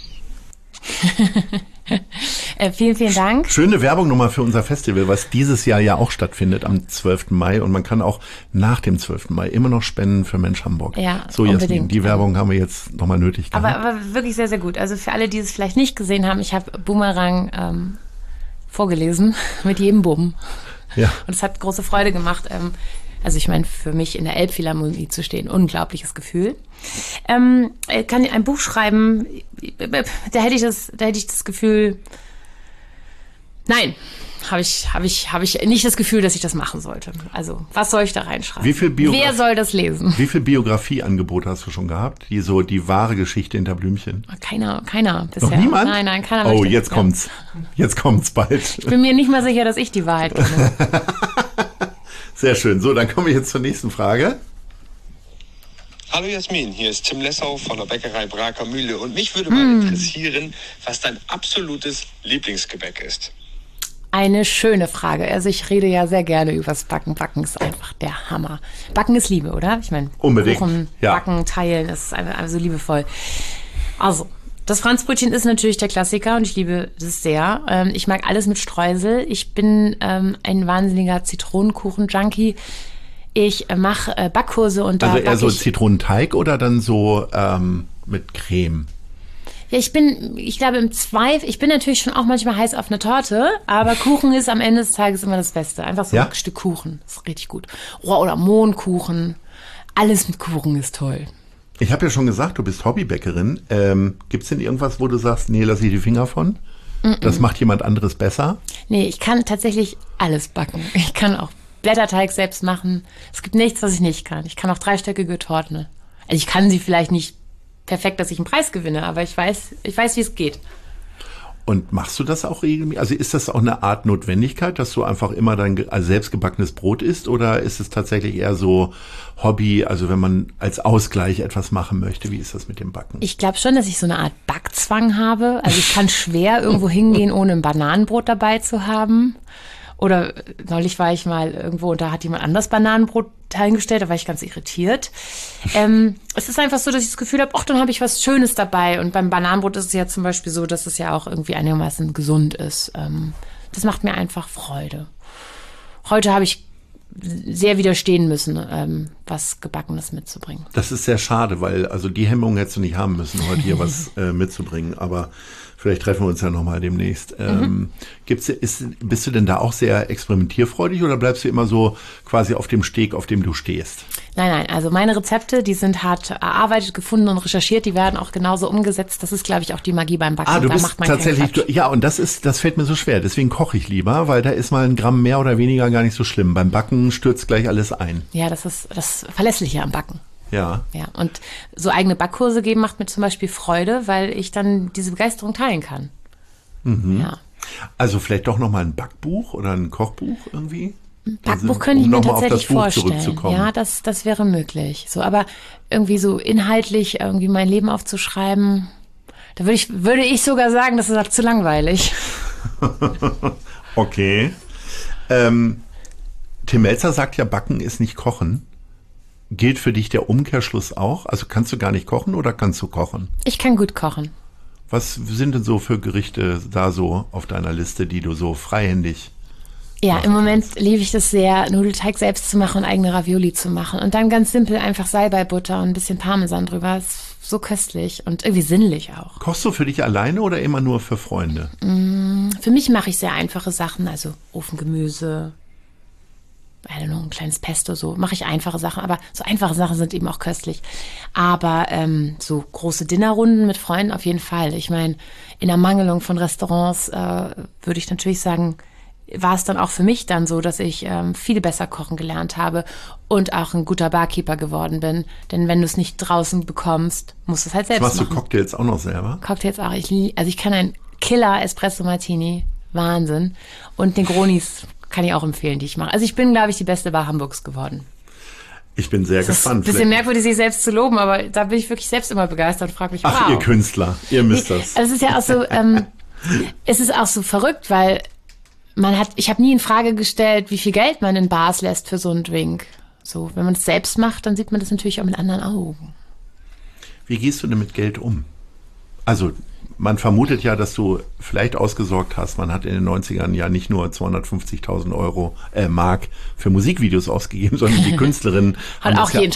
Vielen, vielen Dank. Schöne Werbung nochmal für unser Festival, was dieses Jahr ja auch stattfindet am 12. Mai. Und man kann auch nach dem 12. Mai immer noch spenden für Mensch Hamburg. Ja, so, Jasmin, die Werbung haben wir jetzt nochmal nötig gehabt. Aber wirklich sehr, sehr gut. Also für alle, die es vielleicht nicht gesehen haben, ich habe Boomerang vorgelesen mit jedem Bumm. Ja. Und es hat große Freude gemacht. Also ich meine, für mich in der Elbphilharmonie zu stehen, unglaubliches Gefühl. Kann ich ein Buch schreiben, da hätte ich das Gefühl, nein, habe ich nicht das Gefühl, dass ich das machen sollte. Also, was soll ich da reinschreiben? Wer soll das lesen? Wie viel Biografieangebote hast du schon gehabt? Die wahre Geschichte hinter Blümchen? Keiner bisher. Noch niemand? Nein, keiner. Oh, jetzt kommt's. Jetzt kommt's bald. Ich bin mir nicht mal sicher, dass ich die Wahrheit kenne. Sehr schön. So, dann kommen wir jetzt zur nächsten Frage. Hallo Jasmin, hier ist Tim Lessau von der Bäckerei Braker Mühle und mich würde mal interessieren, was dein absolutes Lieblingsgebäck ist. Eine schöne Frage. Also ich rede ja sehr gerne übers Backen. Backen ist einfach der Hammer. Backen ist Liebe, oder? Ich meine, unbedingt. Kuchen, ja. Backen, Teilen, ist einfach so liebevoll. Also, das Franzbrötchen ist natürlich der Klassiker und ich liebe das sehr. Ich mag alles mit Streusel. Ich bin ein wahnsinniger Zitronenkuchen-Junkie. Ich mache Backkurse und da also eher so Zitronenteig oder dann so mit Creme? Ja, ich glaube im Zweifel, ich bin natürlich schon auch manchmal heiß auf eine Torte, aber Kuchen ist am Ende des Tages immer das Beste. Einfach so ein Stück Kuchen, das ist richtig gut. Oder Mohnkuchen, alles mit Kuchen ist toll. Ich habe ja schon gesagt, du bist Hobbybäckerin. Gibt es denn irgendwas, wo du sagst, nee, lass ich die Finger von? Das macht jemand anderes besser? Nee, ich kann tatsächlich alles backen. Ich kann auch Blätterteig selbst machen. Es gibt nichts, was ich nicht kann. Ich kann auch dreistöckige Torten. Also ich kann sie vielleicht nicht perfekt, dass ich einen Preis gewinne, aber ich weiß, wie es geht. Und machst du das auch regelmäßig? Also ist das auch eine Art Notwendigkeit, dass du einfach immer dein selbstgebackenes Brot isst, oder ist es tatsächlich eher so Hobby, also wenn man als Ausgleich etwas machen möchte? Wie ist das mit dem Backen? Ich glaube schon, dass ich so eine Art Backzwang habe. Also ich kann schwer irgendwo hingehen, ohne ein Bananenbrot dabei zu haben. Oder neulich war ich mal irgendwo und da hat jemand anders Bananenbrot hingestellt, da war ich ganz irritiert. Es ist einfach so, dass ich das Gefühl habe, ach, dann habe ich was Schönes dabei. Und beim Bananenbrot ist es ja zum Beispiel so, dass es ja auch irgendwie einigermaßen gesund ist. Das macht mir einfach Freude. Heute habe ich sehr widerstehen müssen, was Gebackenes mitzubringen. Das ist sehr schade, weil also die Hemmung hättest du nicht haben müssen, heute hier was mitzubringen. Aber vielleicht treffen wir uns ja nochmal demnächst. Bist du denn da auch sehr experimentierfreudig oder bleibst du immer so quasi auf dem Steg, auf dem du stehst? Nein, also meine Rezepte, die sind hart erarbeitet, gefunden und recherchiert, die werden auch genauso umgesetzt. Das ist, glaube ich, auch die Magie beim Backen. Du bist tatsächlich, und das fällt mir so schwer. Deswegen koche ich lieber, weil da ist mal ein Gramm mehr oder weniger gar nicht so schlimm. Beim Backen stürzt gleich alles ein. Ja, das ist das Verlässliche am Backen. Ja, und so eigene Backkurse geben macht mir zum Beispiel Freude, weil ich dann diese Begeisterung teilen kann. Mhm. Ja. Also vielleicht doch nochmal ein Backbuch oder ein Kochbuch irgendwie? Backbuch könnte ich mir tatsächlich vorstellen. Ja, das wäre möglich. So, aber irgendwie so inhaltlich irgendwie mein Leben aufzuschreiben, da würde ich sogar sagen, das ist zu langweilig. Okay. Tim Melzer sagt ja, Backen ist nicht Kochen. Gilt für dich der Umkehrschluss auch? Also kannst du gar nicht kochen oder kannst du kochen? Ich kann gut kochen. Was sind denn so für Gerichte da so auf deiner Liste, die du so freihändig Ja, im Moment liebe ich das sehr, Nudelteig selbst zu machen und eigene Ravioli zu machen. Und dann ganz simpel einfach Salbeibutter und ein bisschen Parmesan drüber. Das ist so köstlich und irgendwie sinnlich auch. Kochst du für dich alleine oder immer nur für Freunde? Für mich mache ich sehr einfache Sachen, also Ofengemüse, ein kleines Pesto, so mache ich einfache Sachen, aber so einfache Sachen sind eben auch köstlich. Aber so große Dinnerrunden mit Freunden auf jeden Fall. Ich meine, in der Mangelung von Restaurants würde ich natürlich sagen, war es dann auch für mich dann so, dass ich viel besser kochen gelernt habe und auch ein guter Barkeeper geworden bin. Denn wenn du es nicht draußen bekommst, musst du es halt selbst machen. Machst du Cocktails auch noch selber? Cocktails auch. Ich kann einen Killer Espresso Martini. Wahnsinn. Und Negronis kann ich auch empfehlen, die ich mache. Also ich bin, glaube ich, die beste Bar Hamburgs geworden. Ich bin sehr gespannt. Es ist ein bisschen merkwürdig, sich selbst zu loben, aber da bin ich wirklich selbst immer begeistert und frage mich, wow. Ach, ihr Künstler, ihr müsst das. Also es ist ja auch so, es ist auch so verrückt, weil ich habe nie in Frage gestellt, wie viel Geld man in Bars lässt für so einen Drink. So, wenn man es selbst macht, dann sieht man das natürlich auch mit anderen Augen. Wie gehst du denn mit Geld um? Also man vermutet ja, dass du vielleicht ausgesorgt hast. Man hat in den 90ern ja nicht nur 250.000 Mark für Musikvideos ausgegeben, sondern die Künstlerinnen haben auch jeden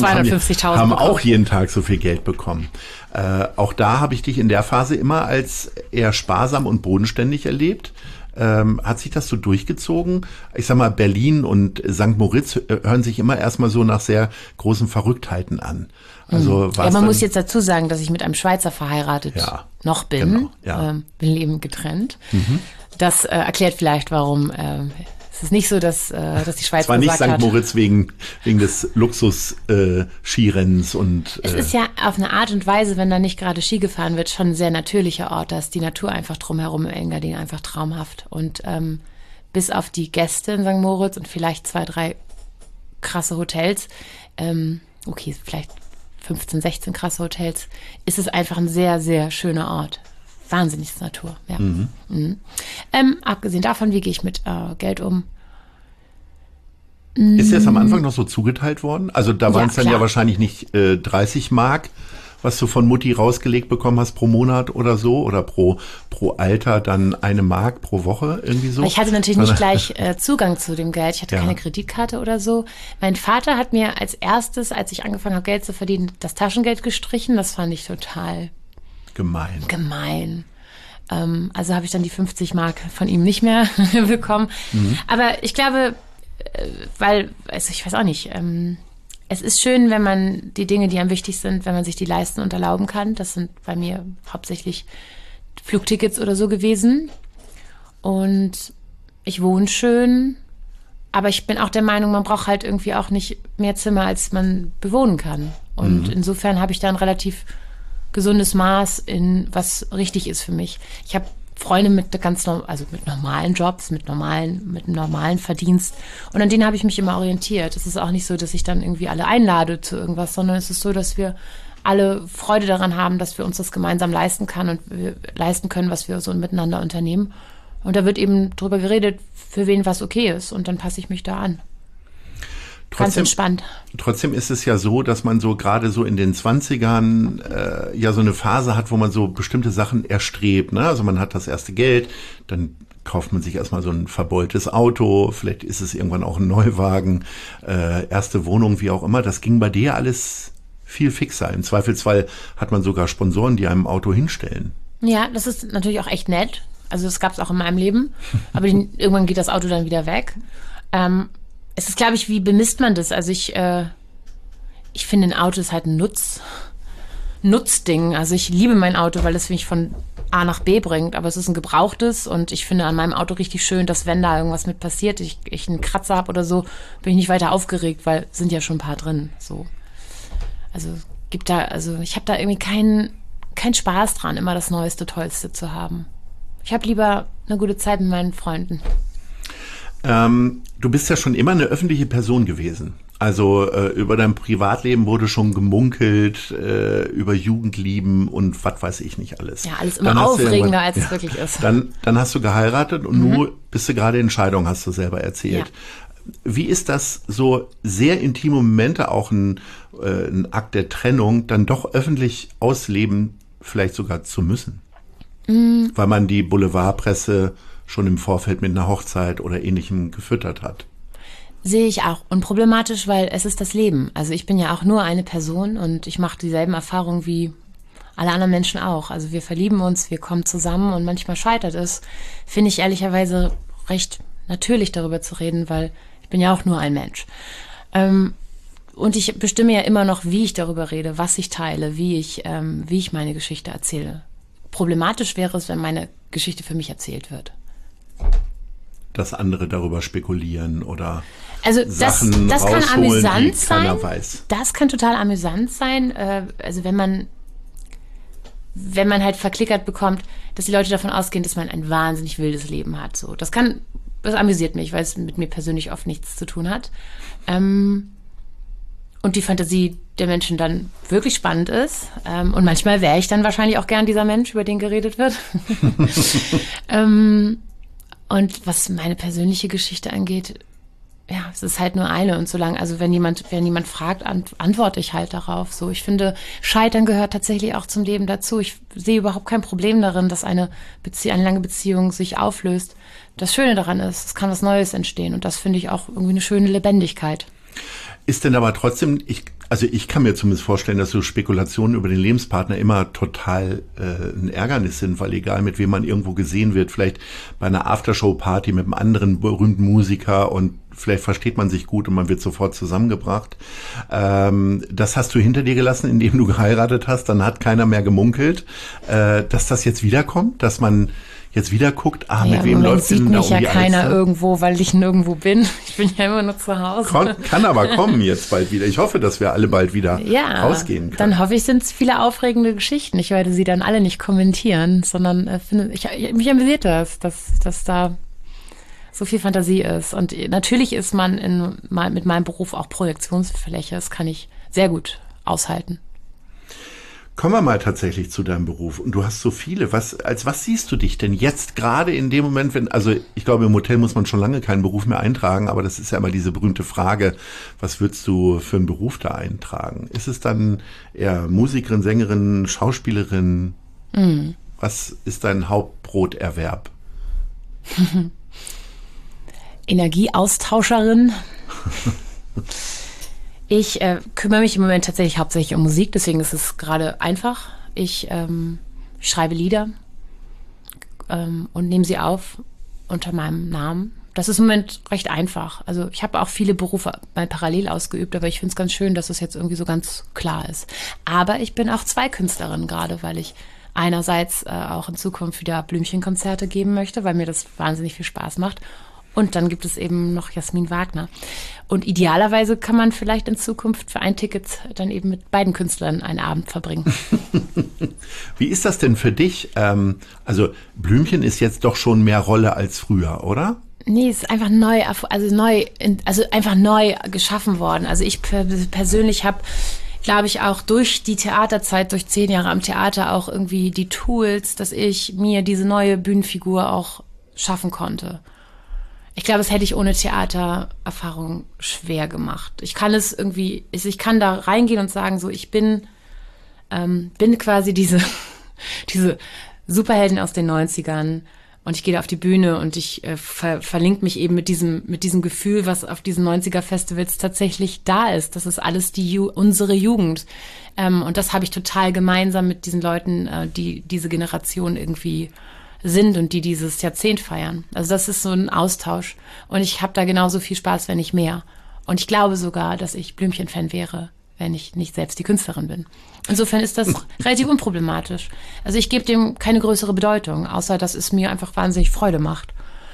Tag so viel Geld bekommen. Auch da habe ich dich in der Phase immer als eher sparsam und bodenständig erlebt. Hat sich das so durchgezogen? Ich sag mal, Berlin und St. Moritz hören sich immer erstmal so nach sehr großen Verrücktheiten an. Also man muss jetzt dazu sagen, dass ich mit einem Schweizer verheiratet noch bin. Genau, ja. Bin eben getrennt. Das erklärt vielleicht, warum es ist nicht so, dass die Schweiz es war nicht St. Moritz wegen des Luxus-Skirennens und es ist ja auf eine Art und Weise, wenn da nicht gerade Ski gefahren wird, schon ein sehr natürlicher Ort. Da ist die Natur einfach drumherum im Engadin einfach traumhaft. Und bis auf die Gäste in St. Moritz und vielleicht 2, 3 krasse Hotels, okay, vielleicht 15, 16 krasse Hotels, ist es einfach ein sehr, sehr schöner Ort. Wahnsinniges Natur, ja. Abgesehen davon, wie gehe ich mit Geld um? Ist das am Anfang noch so zugeteilt worden? Also da waren es dann ja wahrscheinlich nicht 30 Mark, was du von Mutti rausgelegt bekommen hast pro Monat oder so, oder pro Alter dann 1 Mark pro Woche, irgendwie so. Ich hatte natürlich nicht gleich Zugang zu dem Geld. Ich hatte keine Kreditkarte oder so. Mein Vater hat mir als erstes, als ich angefangen habe, Geld zu verdienen, das Taschengeld gestrichen. Das fand ich total Gemein. Also habe ich dann die 50 Mark von ihm nicht mehr bekommen. Aber ich glaube, also ich weiß auch nicht, es ist schön, wenn man die Dinge, die einem wichtig sind, wenn man sich die leisten und erlauben kann. Das sind bei mir hauptsächlich Flugtickets oder so gewesen. Und ich wohne schön, aber ich bin auch der Meinung, man braucht halt irgendwie auch nicht mehr Zimmer, als man bewohnen kann. Und insofern habe ich da ein relativ gesundes Maß in, was richtig ist für mich. Ich habe Freunde mit mit normalen Jobs, mit einem normalen Verdienst. Und an denen habe ich mich immer orientiert. Es ist auch nicht so, dass ich dann irgendwie alle einlade zu irgendwas, sondern es ist so, dass wir alle Freude daran haben, dass wir uns das gemeinsam leisten können, was wir so miteinander unternehmen. Und da wird eben drüber geredet, für wen was okay ist. Und dann passe ich mich da an. Ganz entspannt. Trotzdem ist es ja so, dass man so gerade so in den 20ern ja so eine Phase hat, wo man so bestimmte Sachen erstrebt. Ne? Also man hat das erste Geld, dann kauft man sich erstmal so ein verbeultes Auto, vielleicht ist es irgendwann auch ein Neuwagen, erste Wohnung, wie auch immer. Das ging bei dir alles viel fixer. Im Zweifelsfall hat man sogar Sponsoren, die einem Auto hinstellen. Ja, das ist natürlich auch echt nett. Also das gab es auch in meinem Leben. Aber irgendwann geht das Auto dann wieder weg. Es ist, glaube ich, wie bemisst man das? Also ich finde, ein Auto ist halt ein Nutzding. Also ich liebe mein Auto, weil es mich von A nach B bringt. Aber es ist ein gebrauchtes und ich finde an meinem Auto richtig schön, dass wenn da irgendwas mit passiert, ich einen Kratzer habe oder so, bin ich nicht weiter aufgeregt, weil sind ja schon ein paar drin. So. Also ich habe da irgendwie keinen Spaß dran, immer das Neueste, Tollste zu haben. Ich habe lieber eine gute Zeit mit meinen Freunden. Du bist ja schon immer eine öffentliche Person gewesen. Also über dein Privatleben wurde schon gemunkelt, über Jugendlieben und was weiß ich nicht alles. Ja, alles immer aufregender, als es wirklich ist. Dann hast du geheiratet und nun bist du gerade in Scheidung, hast du selber erzählt. Ja. Wie ist das, so sehr intime Momente, auch ein Akt der Trennung, dann doch öffentlich ausleben, vielleicht sogar zu müssen? Weil man die Boulevardpresse schon im Vorfeld mit einer Hochzeit oder Ähnlichem gefüttert hat. Sehe ich auch. Und problematisch, weil es ist das Leben. Also ich bin ja auch nur eine Person und ich mache dieselben Erfahrungen wie alle anderen Menschen auch. Also wir verlieben uns, wir kommen zusammen und manchmal scheitert es. Finde ich ehrlicherweise recht natürlich, darüber zu reden, weil ich bin ja auch nur ein Mensch. Und ich bestimme ja immer noch, wie ich darüber rede, was ich teile, wie ich meine Geschichte erzähle. Problematisch wäre es, wenn meine Geschichte für mich erzählt wird. Dass andere darüber spekulieren oder Sachen das kann amüsant sein. Keiner weiß. Das kann total amüsant sein. Also wenn man halt verklickert bekommt, dass die Leute davon ausgehen, dass man ein wahnsinnig wildes Leben hat. So, das amüsiert mich, weil es mit mir persönlich oft nichts zu tun hat. Und die Fantasie der Menschen dann wirklich spannend ist. Und manchmal wäre ich dann wahrscheinlich auch gern dieser Mensch, über den geredet wird. Und was meine persönliche Geschichte angeht, ja, es ist halt nur eine. Und solange, also wenn jemand fragt, antworte ich halt darauf. So, ich finde, Scheitern gehört tatsächlich auch zum Leben dazu. Ich sehe überhaupt kein Problem darin, dass eine lange Beziehung sich auflöst. Das Schöne daran ist, es kann was Neues entstehen. Und das finde ich auch irgendwie eine schöne Lebendigkeit. Ist denn aber trotzdem, ich kann mir zumindest vorstellen, dass so Spekulationen über den Lebenspartner immer total ein Ärgernis sind, weil egal mit wem man irgendwo gesehen wird, vielleicht bei einer Aftershow-Party mit einem anderen berühmten Musiker und vielleicht versteht man sich gut und man wird sofort zusammengebracht. Das hast du hinter dir gelassen, indem du geheiratet hast, dann hat keiner mehr gemunkelt, dass das jetzt wiederkommt, dass man jetzt wieder guckt, mit wem läuft denn da um die Alster? Sieht mich ja keiner irgendwo, weil ich nirgendwo bin. Ich bin ja immer nur zu Hause. Kann aber kommen jetzt bald wieder. Ich hoffe, dass wir alle bald wieder rausgehen können. Dann hoffe ich, sind es viele aufregende Geschichten. Ich werde sie dann alle nicht kommentieren, sondern mich amüsiert das, dass da so viel Fantasie ist. Und natürlich ist man mit meinem Beruf auch Projektionsfläche. Das kann ich sehr gut aushalten. Kommen wir mal tatsächlich zu deinem Beruf. Und du hast so viele. Als was siehst du dich denn jetzt gerade in dem Moment, also ich glaube, im Hotel muss man schon lange keinen Beruf mehr eintragen, aber das ist ja immer diese berühmte Frage, was würdest du für einen Beruf da eintragen? Ist es dann eher Musikerin, Sängerin, Schauspielerin? Was ist dein Hauptbroterwerb? Energieaustauscherin. Ich kümmere mich im Moment tatsächlich hauptsächlich um Musik, deswegen ist es gerade einfach. Ich Ich schreibe Lieder und nehme sie auf unter meinem Namen. Das ist im Moment recht einfach. Also ich habe auch viele Berufe mal parallel ausgeübt, aber ich finde es ganz schön, dass es jetzt irgendwie so ganz klar ist. Aber ich bin auch Zweikünstlerinnen gerade, weil ich einerseits auch in Zukunft wieder Blümchenkonzerte geben möchte, weil mir das wahnsinnig viel Spaß macht. Und dann gibt es eben noch Jasmin Wagner. Und idealerweise kann man vielleicht in Zukunft für ein Ticket dann eben mit beiden Künstlern einen Abend verbringen. Wie ist das denn für dich? Also Blümchen ist jetzt doch schon mehr Rolle als früher, oder? Nee, es ist einfach neu einfach neu geschaffen worden. Also ich persönlich habe, glaube ich, auch durch die Theaterzeit, durch 10 Jahre am Theater auch irgendwie die Tools, dass ich mir diese neue Bühnenfigur auch schaffen konnte. Ich glaube, das hätte ich ohne Theatererfahrung schwer gemacht. Ich kann da reingehen und sagen, so, ich bin quasi diese Superhelden aus den 90ern und ich gehe da auf die Bühne und ich verlinke mich eben mit diesem Gefühl, was auf diesen 90er-Festivals tatsächlich da ist. Das ist alles unsere Jugend. Und das habe ich total gemeinsam mit diesen Leuten, die diese Generation irgendwie sind und die dieses Jahrzehnt feiern. Also das ist so ein Austausch. Und ich habe da genauso viel Spaß, wenn nicht mehr. Und ich glaube sogar, dass ich Blümchen-Fan wäre, wenn ich nicht selbst die Künstlerin bin. Insofern ist das relativ unproblematisch. Also ich gebe dem keine größere Bedeutung, außer dass es mir einfach wahnsinnig Freude macht.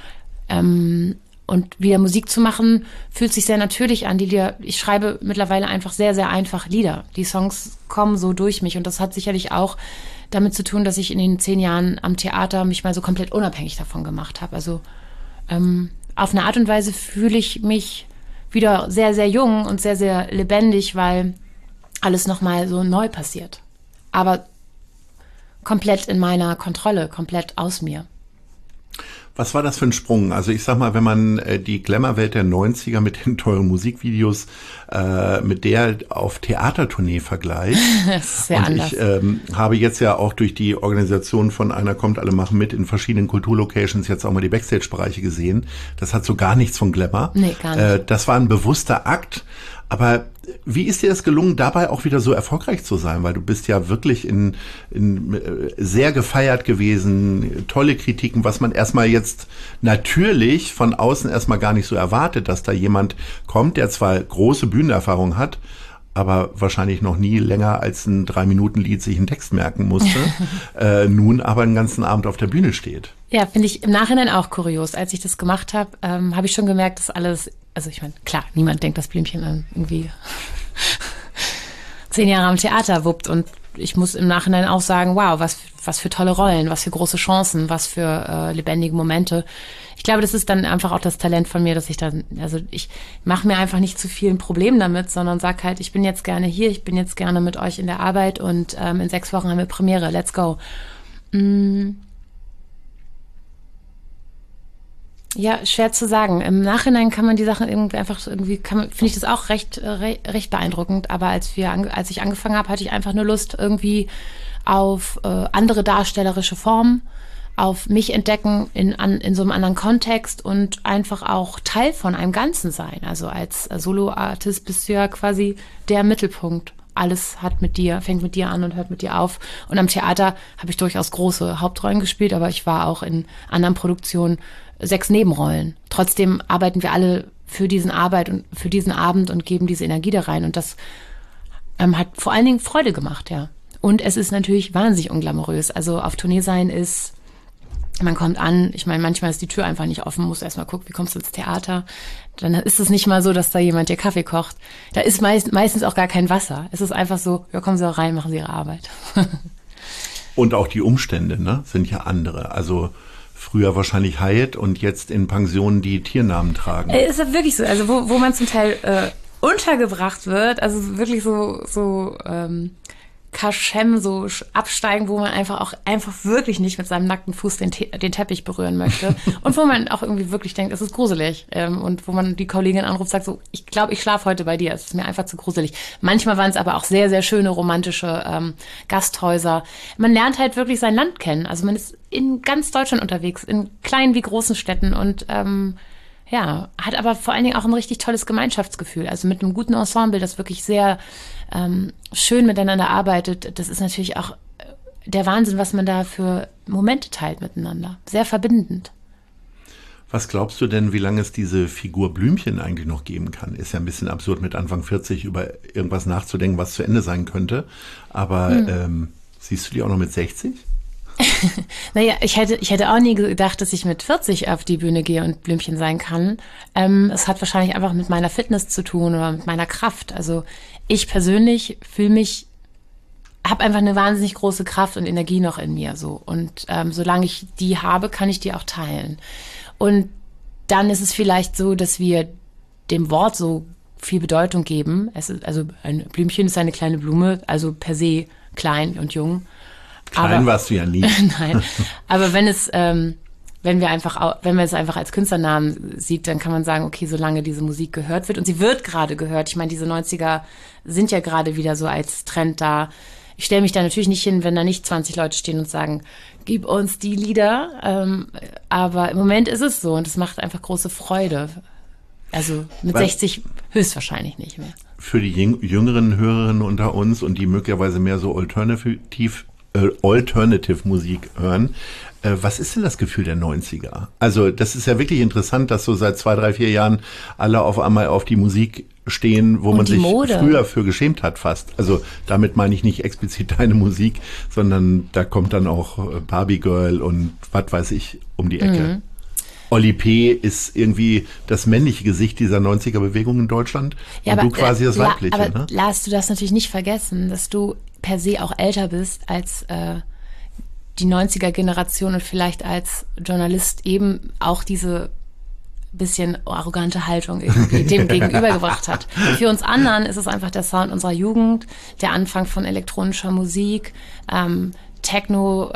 Und wieder Musik zu machen, fühlt sich sehr natürlich an. Ich schreibe mittlerweile einfach sehr, sehr einfach Lieder. Die Songs kommen so durch mich. Und das hat sicherlich auch damit zu tun, dass ich in den 10 Jahren am Theater mich mal so komplett unabhängig davon gemacht habe. Also auf eine Art und Weise fühle ich mich wieder sehr, sehr jung und sehr, sehr lebendig, weil alles nochmal so neu passiert. Aber komplett in meiner Kontrolle, komplett aus mir. Was war das für ein Sprung? Also ich sag mal, wenn man die Glamour-Welt der 90er mit den teuren Musikvideos mit der auf Theatertournee vergleicht. Das ist sehr anders. Ich habe jetzt ja auch durch die Organisation von Einer kommt, alle machen mit in verschiedenen Kulturlocations jetzt auch mal die Backstage-Bereiche gesehen. Das hat so gar nichts von Glamour. Nee, gar nicht. Das war ein bewusster Akt. Aber wie ist dir es gelungen, dabei auch wieder so erfolgreich zu sein? Weil du bist ja wirklich in sehr gefeiert gewesen, tolle Kritiken, was man erstmal jetzt natürlich von außen erstmal gar nicht so erwartet, dass da jemand kommt, der zwar große Bühnenerfahrung hat, aber wahrscheinlich noch nie länger als ein 3-Minuten-Lied sich einen Text merken musste, nun aber einen ganzen Abend auf der Bühne steht. Ja, finde ich im Nachhinein auch kurios. Als ich das gemacht habe, habe ich schon gemerkt, dass alles, also ich meine, klar, niemand denkt, dass Blümchen dann irgendwie 10 Jahre am Theater wuppt, und ich muss im Nachhinein auch sagen, wow, was für tolle Rollen, was für große Chancen, was für lebendige Momente. Ich glaube, das ist dann einfach auch das Talent von mir, dass ich mache mir einfach nicht zu viel ein Problem damit, sondern sag halt, ich bin jetzt gerne hier, ich bin jetzt gerne mit euch in der Arbeit und in 6 Wochen haben wir Premiere, let's go. Ja, schwer zu sagen. Im Nachhinein kann man die Sachen finde ich das auch recht beeindruckend. Aber als ich angefangen habe, hatte ich einfach nur Lust irgendwie auf andere darstellerische Formen, auf mich entdecken in so einem anderen Kontext und einfach auch Teil von einem Ganzen sein. Also als Solo-Artist bist du ja quasi der Mittelpunkt. Alles fängt mit dir an und hört mit dir auf. Und am Theater habe ich durchaus große Hauptrollen gespielt, aber ich war auch in anderen Produktionen 6 Nebenrollen. Trotzdem arbeiten wir alle für diesen Abend und geben diese Energie da rein. Und das hat vor allen Dingen Freude gemacht, ja. Und es ist natürlich wahnsinnig unglamourös. Also auf Tournee sein ist, man kommt an, ich meine, manchmal ist die Tür einfach nicht offen, musst erstmal gucken, wie kommst du ins Theater. Dann ist es nicht mal so, dass da jemand dir Kaffee kocht. Da ist meistens auch gar kein Wasser. Es ist einfach so, ja, kommen Sie rein, machen Sie Ihre Arbeit. Und auch die Umstände, ne, sind ja andere. Also früher wahrscheinlich Hyatt und jetzt in Pensionen, die Tiernamen tragen. Ist das wirklich so? Also wo man zum Teil untergebracht wird, also wirklich so Kaschem, so absteigen, wo man einfach wirklich nicht mit seinem nackten Fuß den Teppich berühren möchte. Und wo man auch irgendwie wirklich denkt, es ist gruselig. Und wo man die Kollegin anruft und sagt so, ich glaube, ich schlafe heute bei dir. Es ist mir einfach zu gruselig. Manchmal waren es aber auch sehr, sehr schöne romantische Gasthäuser. Man lernt halt wirklich sein Land kennen. Also man ist in ganz Deutschland unterwegs, in kleinen wie großen Städten und hat aber vor allen Dingen auch ein richtig tolles Gemeinschaftsgefühl. Also mit einem guten Ensemble, das wirklich sehr schön miteinander arbeitet. Das ist natürlich auch der Wahnsinn, was man da für Momente teilt miteinander. Sehr verbindend. Was glaubst du denn, wie lange es diese Figur Blümchen eigentlich noch geben kann? Ist ja ein bisschen absurd, mit Anfang 40 über irgendwas nachzudenken, was zu Ende sein könnte. Aber siehst du die auch noch mit 60? Naja, ich hätte auch nie gedacht, dass ich mit 40 auf die Bühne gehe und Blümchen sein kann. Es hat wahrscheinlich einfach mit meiner Fitness zu tun oder mit meiner Kraft. Also ich persönlich habe einfach eine wahnsinnig große Kraft und Energie noch in mir. So. Und solange ich die habe, kann ich die auch teilen. Und dann ist es vielleicht so, dass wir dem Wort so viel Bedeutung geben. Also ein Blümchen ist eine kleine Blume, also per se klein und jung. Klein warst du ja nie. Nein, aber wenn es einfach als Künstlernamen sieht, dann kann man sagen, okay, solange diese Musik gehört wird, und sie wird gerade gehört. Ich meine, diese 90er sind ja gerade wieder so als Trend da. Ich stelle mich da natürlich nicht hin, wenn da nicht 20 Leute stehen und sagen, gib uns die Lieder. Aber im Moment ist es so und es macht einfach große Freude. Also mit 60 höchstwahrscheinlich nicht mehr. Für die jüngeren Hörerinnen unter uns und die möglicherweise mehr so Alternative Musik hören. Was ist denn das Gefühl der 90er? Also das ist ja wirklich interessant, dass so seit 2, 3, 4 Jahren alle auf einmal auf die Musik stehen, wo man sich früher für geschämt hat fast. Also damit meine ich nicht explizit deine Musik, sondern da kommt dann auch Barbie Girl und was weiß ich um die Ecke. Mhm. Oli P. ist irgendwie das männliche Gesicht dieser 90er-Bewegung in Deutschland. Ja, und aber, du quasi das weibliche. Aber ne? Lars, du darfst natürlich nicht vergessen, dass du per se auch älter bist als die 90er-Generation und vielleicht als Journalist eben auch diese bisschen arrogante Haltung irgendwie dem gegenübergebracht hat. Für uns anderen ist es einfach der Sound unserer Jugend, der Anfang von elektronischer Musik, Techno,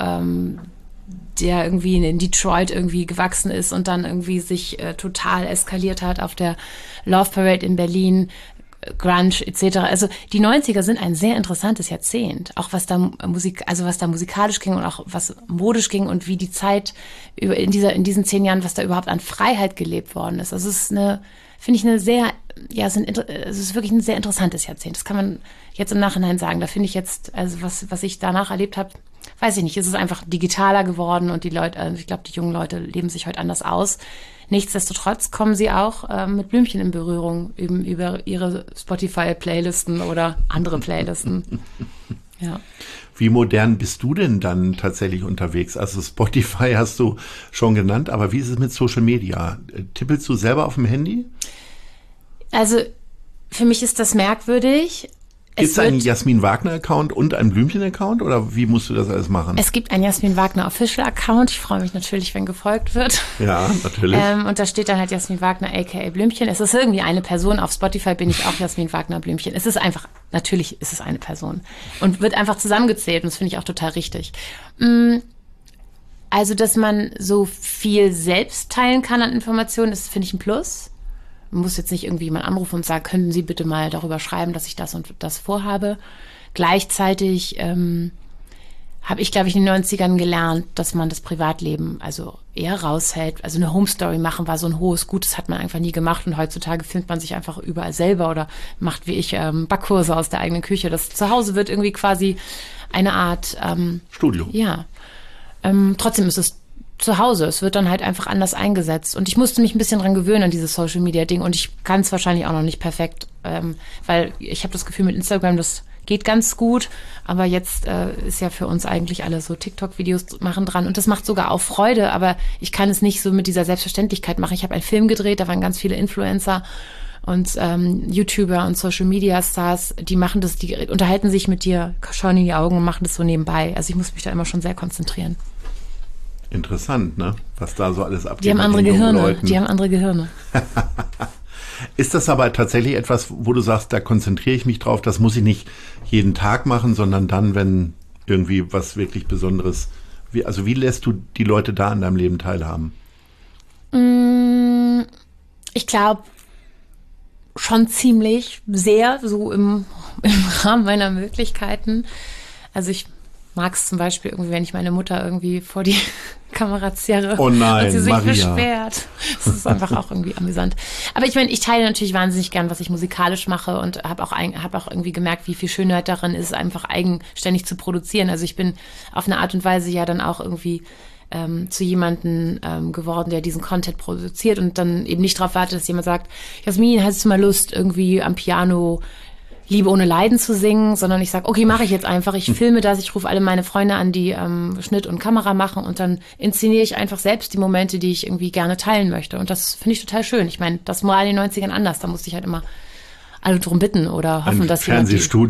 der irgendwie in Detroit irgendwie gewachsen ist und dann irgendwie sich total eskaliert hat auf der Love Parade in Berlin, Grunge etc. Also die 90er sind ein sehr interessantes Jahrzehnt, auch was da musikalisch ging und auch was modisch ging und wie die Zeit in diesen 10 Jahren, was da überhaupt an Freiheit gelebt worden ist. Also es ist es ist wirklich ein sehr interessantes Jahrzehnt. Das kann man jetzt im Nachhinein sagen. Da finde ich jetzt, also was ich danach erlebt habe, weiß ich nicht, es ist einfach digitaler geworden und die Leute, ich glaube, die jungen Leute leben sich heute anders aus. Nichtsdestotrotz kommen sie auch mit Blümchen in Berührung über ihre Spotify-Playlisten oder andere Playlisten. Ja. Wie modern bist du denn dann tatsächlich unterwegs? Also Spotify hast du schon genannt, aber wie ist es mit Social Media? Tippelst du selber auf dem Handy? Also für mich ist das merkwürdig. Gibt es einen Jasmin Wagner-Account und einen Blümchen-Account oder wie musst du das alles machen? Es gibt einen Jasmin Wagner Official-Account. Ich freue mich natürlich, wenn gefolgt wird. Ja, natürlich. Und da steht dann halt Jasmin Wagner aka Blümchen. Es ist irgendwie eine Person. Auf Spotify bin ich auch Jasmin Wagner Blümchen. Es ist einfach, natürlich ist es eine Person. Und wird einfach zusammengezählt und das finde ich auch total richtig. Also, dass man so viel selbst teilen kann an Informationen, das finde ich ein Plus. Man muss jetzt nicht irgendwie jemand anrufen und sagen, können Sie bitte mal darüber schreiben, dass ich das und das vorhabe. Gleichzeitig habe ich, glaube ich, in den 90ern gelernt, dass man das Privatleben also eher raushält. Also eine Homestory machen war so ein hohes Gut, das hat man einfach nie gemacht und heutzutage filmt man sich einfach überall selber oder macht wie ich Backkurse aus der eigenen Küche. Das Zuhause wird irgendwie quasi eine Art Studio. Ja. Trotzdem ist es zu Hause. Es wird dann halt einfach anders eingesetzt. Und ich musste mich ein bisschen dran gewöhnen an dieses Social-Media-Ding. Und ich kann es wahrscheinlich auch noch nicht perfekt, weil ich habe das Gefühl mit Instagram, das geht ganz gut. Aber jetzt ist ja für uns eigentlich alle so TikTok-Videos machen dran. Und das macht sogar auch Freude. Aber ich kann es nicht so mit dieser Selbstverständlichkeit machen. Ich habe einen Film gedreht, da waren ganz viele Influencer und YouTuber und Social-Media-Stars, die machen das, die unterhalten sich mit dir, schauen in die Augen und machen das so nebenbei. Also ich muss mich da immer schon sehr konzentrieren. Interessant, ne? Was da so alles abgeht. Die haben andere Gehirne. Ist das aber tatsächlich etwas, wo du sagst, da konzentriere ich mich drauf, das muss ich nicht jeden Tag machen, sondern dann, wenn irgendwie was wirklich Besonderes, wie lässt du die Leute da an deinem Leben teilhaben? Ich glaube, schon ziemlich sehr, so im Rahmen meiner Möglichkeiten. Also ich mag es zum Beispiel irgendwie, wenn ich meine Mutter irgendwie vor die Kamerazierre. Oh nein, und sie sich Maria. beschwert. Das ist einfach auch irgendwie amüsant. Aber ich meine, ich teile natürlich wahnsinnig gern, was ich musikalisch mache und habe auch irgendwie gemerkt, wie viel Schönheit darin ist, einfach eigenständig zu produzieren. Also ich bin auf eine Art und Weise ja dann auch irgendwie zu jemandem geworden, der diesen Content produziert und dann eben nicht darauf wartet, dass jemand sagt, Jasmin, hast du mal Lust, irgendwie am Piano Liebe ohne Leiden zu singen, sondern ich sage, okay, mache ich jetzt einfach. Ich filme das, ich rufe alle meine Freunde an, die Schnitt und Kamera machen und dann inszeniere ich einfach selbst die Momente, die ich irgendwie gerne teilen möchte. Und das finde ich total schön. Ich meine, das war in den 90ern anders. Da musste ich halt immer alle drum bitten oder hoffen, dass jemand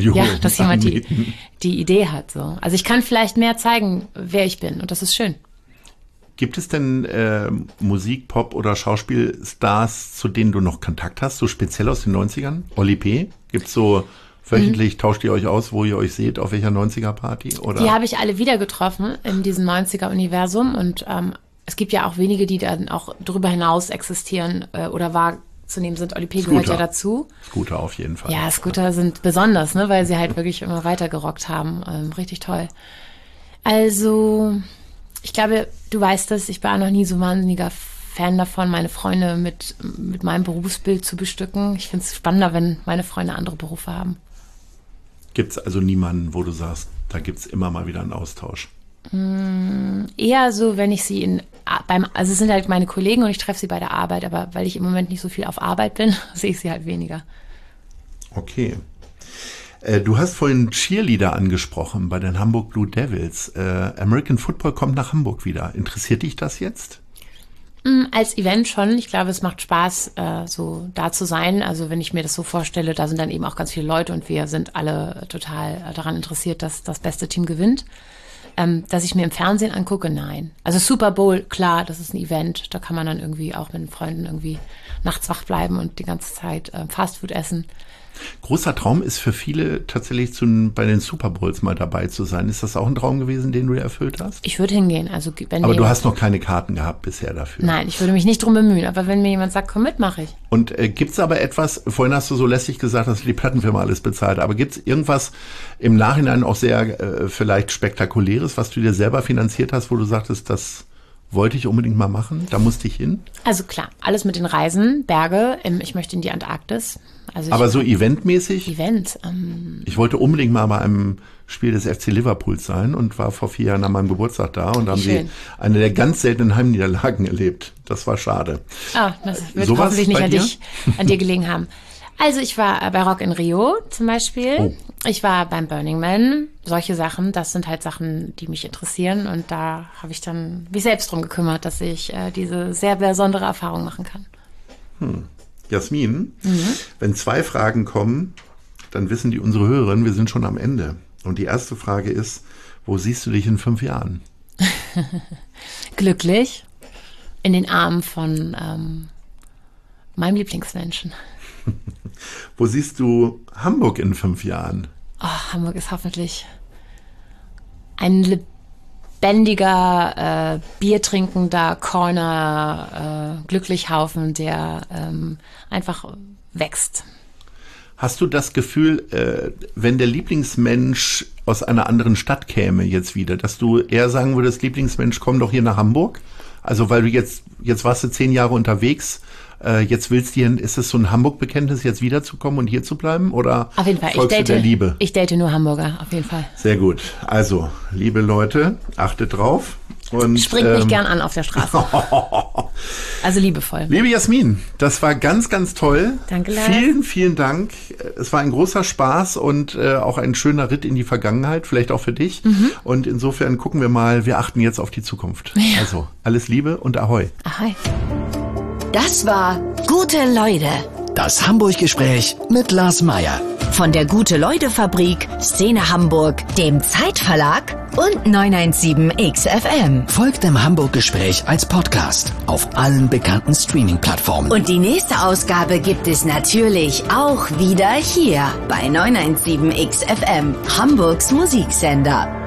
die Idee hat. So. Also ich kann vielleicht mehr zeigen, wer ich bin und das ist schön. Gibt es denn Musik-, Pop- oder Schauspielstars, zu denen du noch Kontakt hast, so speziell aus den 90ern? Oli P.? Gibt's so wöchentlich, tauscht ihr euch aus, wo ihr euch seht, auf welcher 90er-Party? Oder? Die habe ich alle wieder getroffen in diesem 90er-Universum und es gibt ja auch wenige, die dann auch darüber hinaus existieren oder wahrzunehmen sind. Oli P. gehört ja dazu. Scooter auf jeden Fall. Ja, Scooter sind besonders, ne, weil sie halt wirklich immer weiter gerockt haben. Richtig toll. Also, ich glaube, du weißt das, ich war noch nie so wahnsinniger Fan davon, meine Freunde mit meinem Berufsbild zu bestücken. Ich finde es spannender, wenn meine Freunde andere Berufe haben. Gibt es also niemanden, wo du sagst, da gibt es immer mal wieder einen Austausch? Eher so, wenn ich sie also es sind halt meine Kollegen und ich treffe sie bei der Arbeit, aber weil ich im Moment nicht so viel auf Arbeit bin, sehe ich sie halt weniger. Okay. Du hast vorhin Cheerleader angesprochen bei den Hamburg Blue Devils. American Football kommt nach Hamburg wieder. Interessiert dich das jetzt? Als Event schon. Ich glaube, es macht Spaß, so da zu sein. Also wenn ich mir das so vorstelle, da sind dann eben auch ganz viele Leute und wir sind alle total daran interessiert, dass das beste Team gewinnt. Dass ich mir im Fernsehen angucke, nein. Also Super Bowl, klar, das ist ein Event. Da kann man dann irgendwie auch mit den Freunden irgendwie nachts wach bleiben und die ganze Zeit Fastfood essen. Großer Traum ist für viele tatsächlich bei den Super Bowls mal dabei zu sein. Ist das auch ein Traum gewesen, den du dir erfüllt hast? Ich würde hingehen. Also, aber du hast noch keine Karten gehabt bisher dafür? Nein, ich würde mich nicht drum bemühen. Aber wenn mir jemand sagt, komm mit, mache ich. Und gibt's aber etwas, vorhin hast du so lässig gesagt, dass die Plattenfirma alles bezahlt, aber gibt's irgendwas im Nachhinein auch sehr vielleicht Spektakuläres, was du dir selber finanziert hast, wo du sagtest, das wollte ich unbedingt mal machen? Da musste ich hin? Also klar, alles mit den Reisen, Berge, ich möchte in die Antarktis. Also aber so eventmäßig? Ich wollte unbedingt mal bei einem Spiel des FC Liverpools sein und war vor 4 Jahren an meinem Geburtstag da und haben sie eine der ganz seltenen Heimniederlagen erlebt. Das war schade. Oh, das wird hoffentlich nicht an dir gelegen haben. Also ich war bei Rock in Rio zum Beispiel. Oh. Ich war beim Burning Man. Solche Sachen, das sind halt Sachen, die mich interessieren. Und da habe ich dann mich selbst drum gekümmert, dass ich diese sehr besondere Erfahrung machen kann. Jasmin, wenn 2 Fragen kommen, dann wissen die unsere Hörerinnen, wir sind schon am Ende. Und die erste Frage ist, wo siehst du dich in 5 Jahren? Glücklich, in den Armen von meinem Lieblingsmenschen. Wo siehst du Hamburg in 5 Jahren? Oh, Hamburg ist hoffentlich ein lebendiger, biertrinkender Corner, Glücklichhaufen, der einfach wächst. Hast du das Gefühl, wenn der Lieblingsmensch aus einer anderen Stadt käme jetzt wieder, dass du eher sagen würdest, Lieblingsmensch, komm doch hier nach Hamburg? Also weil du jetzt warst du 10 Jahre unterwegs, jetzt ist es so ein Hamburg-Bekenntnis, jetzt wiederzukommen und hier zu bleiben? Oder auf jeden Fall. Folgst du der Liebe? Ich date nur Hamburger, auf jeden Fall. Sehr gut. Also, liebe Leute, achtet drauf. Und springt mich gern an auf der Straße. Also liebevoll. Liebe Jasmin, das war ganz, ganz toll. Danke, Lars. Vielen, vielen Dank. Es war ein großer Spaß und auch ein schöner Ritt in die Vergangenheit, vielleicht auch für dich. Und insofern gucken wir mal, wir achten jetzt auf die Zukunft. Ja. Also, alles Liebe und Ahoi. Ahoi. Das war Gute Leute. Das Hamburg-Gespräch mit Lars Meier. Von der Gute-Leute-Fabrik, Szene Hamburg, dem Zeitverlag und 917XFM. Folgt dem Hamburg-Gespräch als Podcast auf allen bekannten Streaming-Plattformen. Und die nächste Ausgabe gibt es natürlich auch wieder hier bei 917XFM, Hamburgs Musiksender.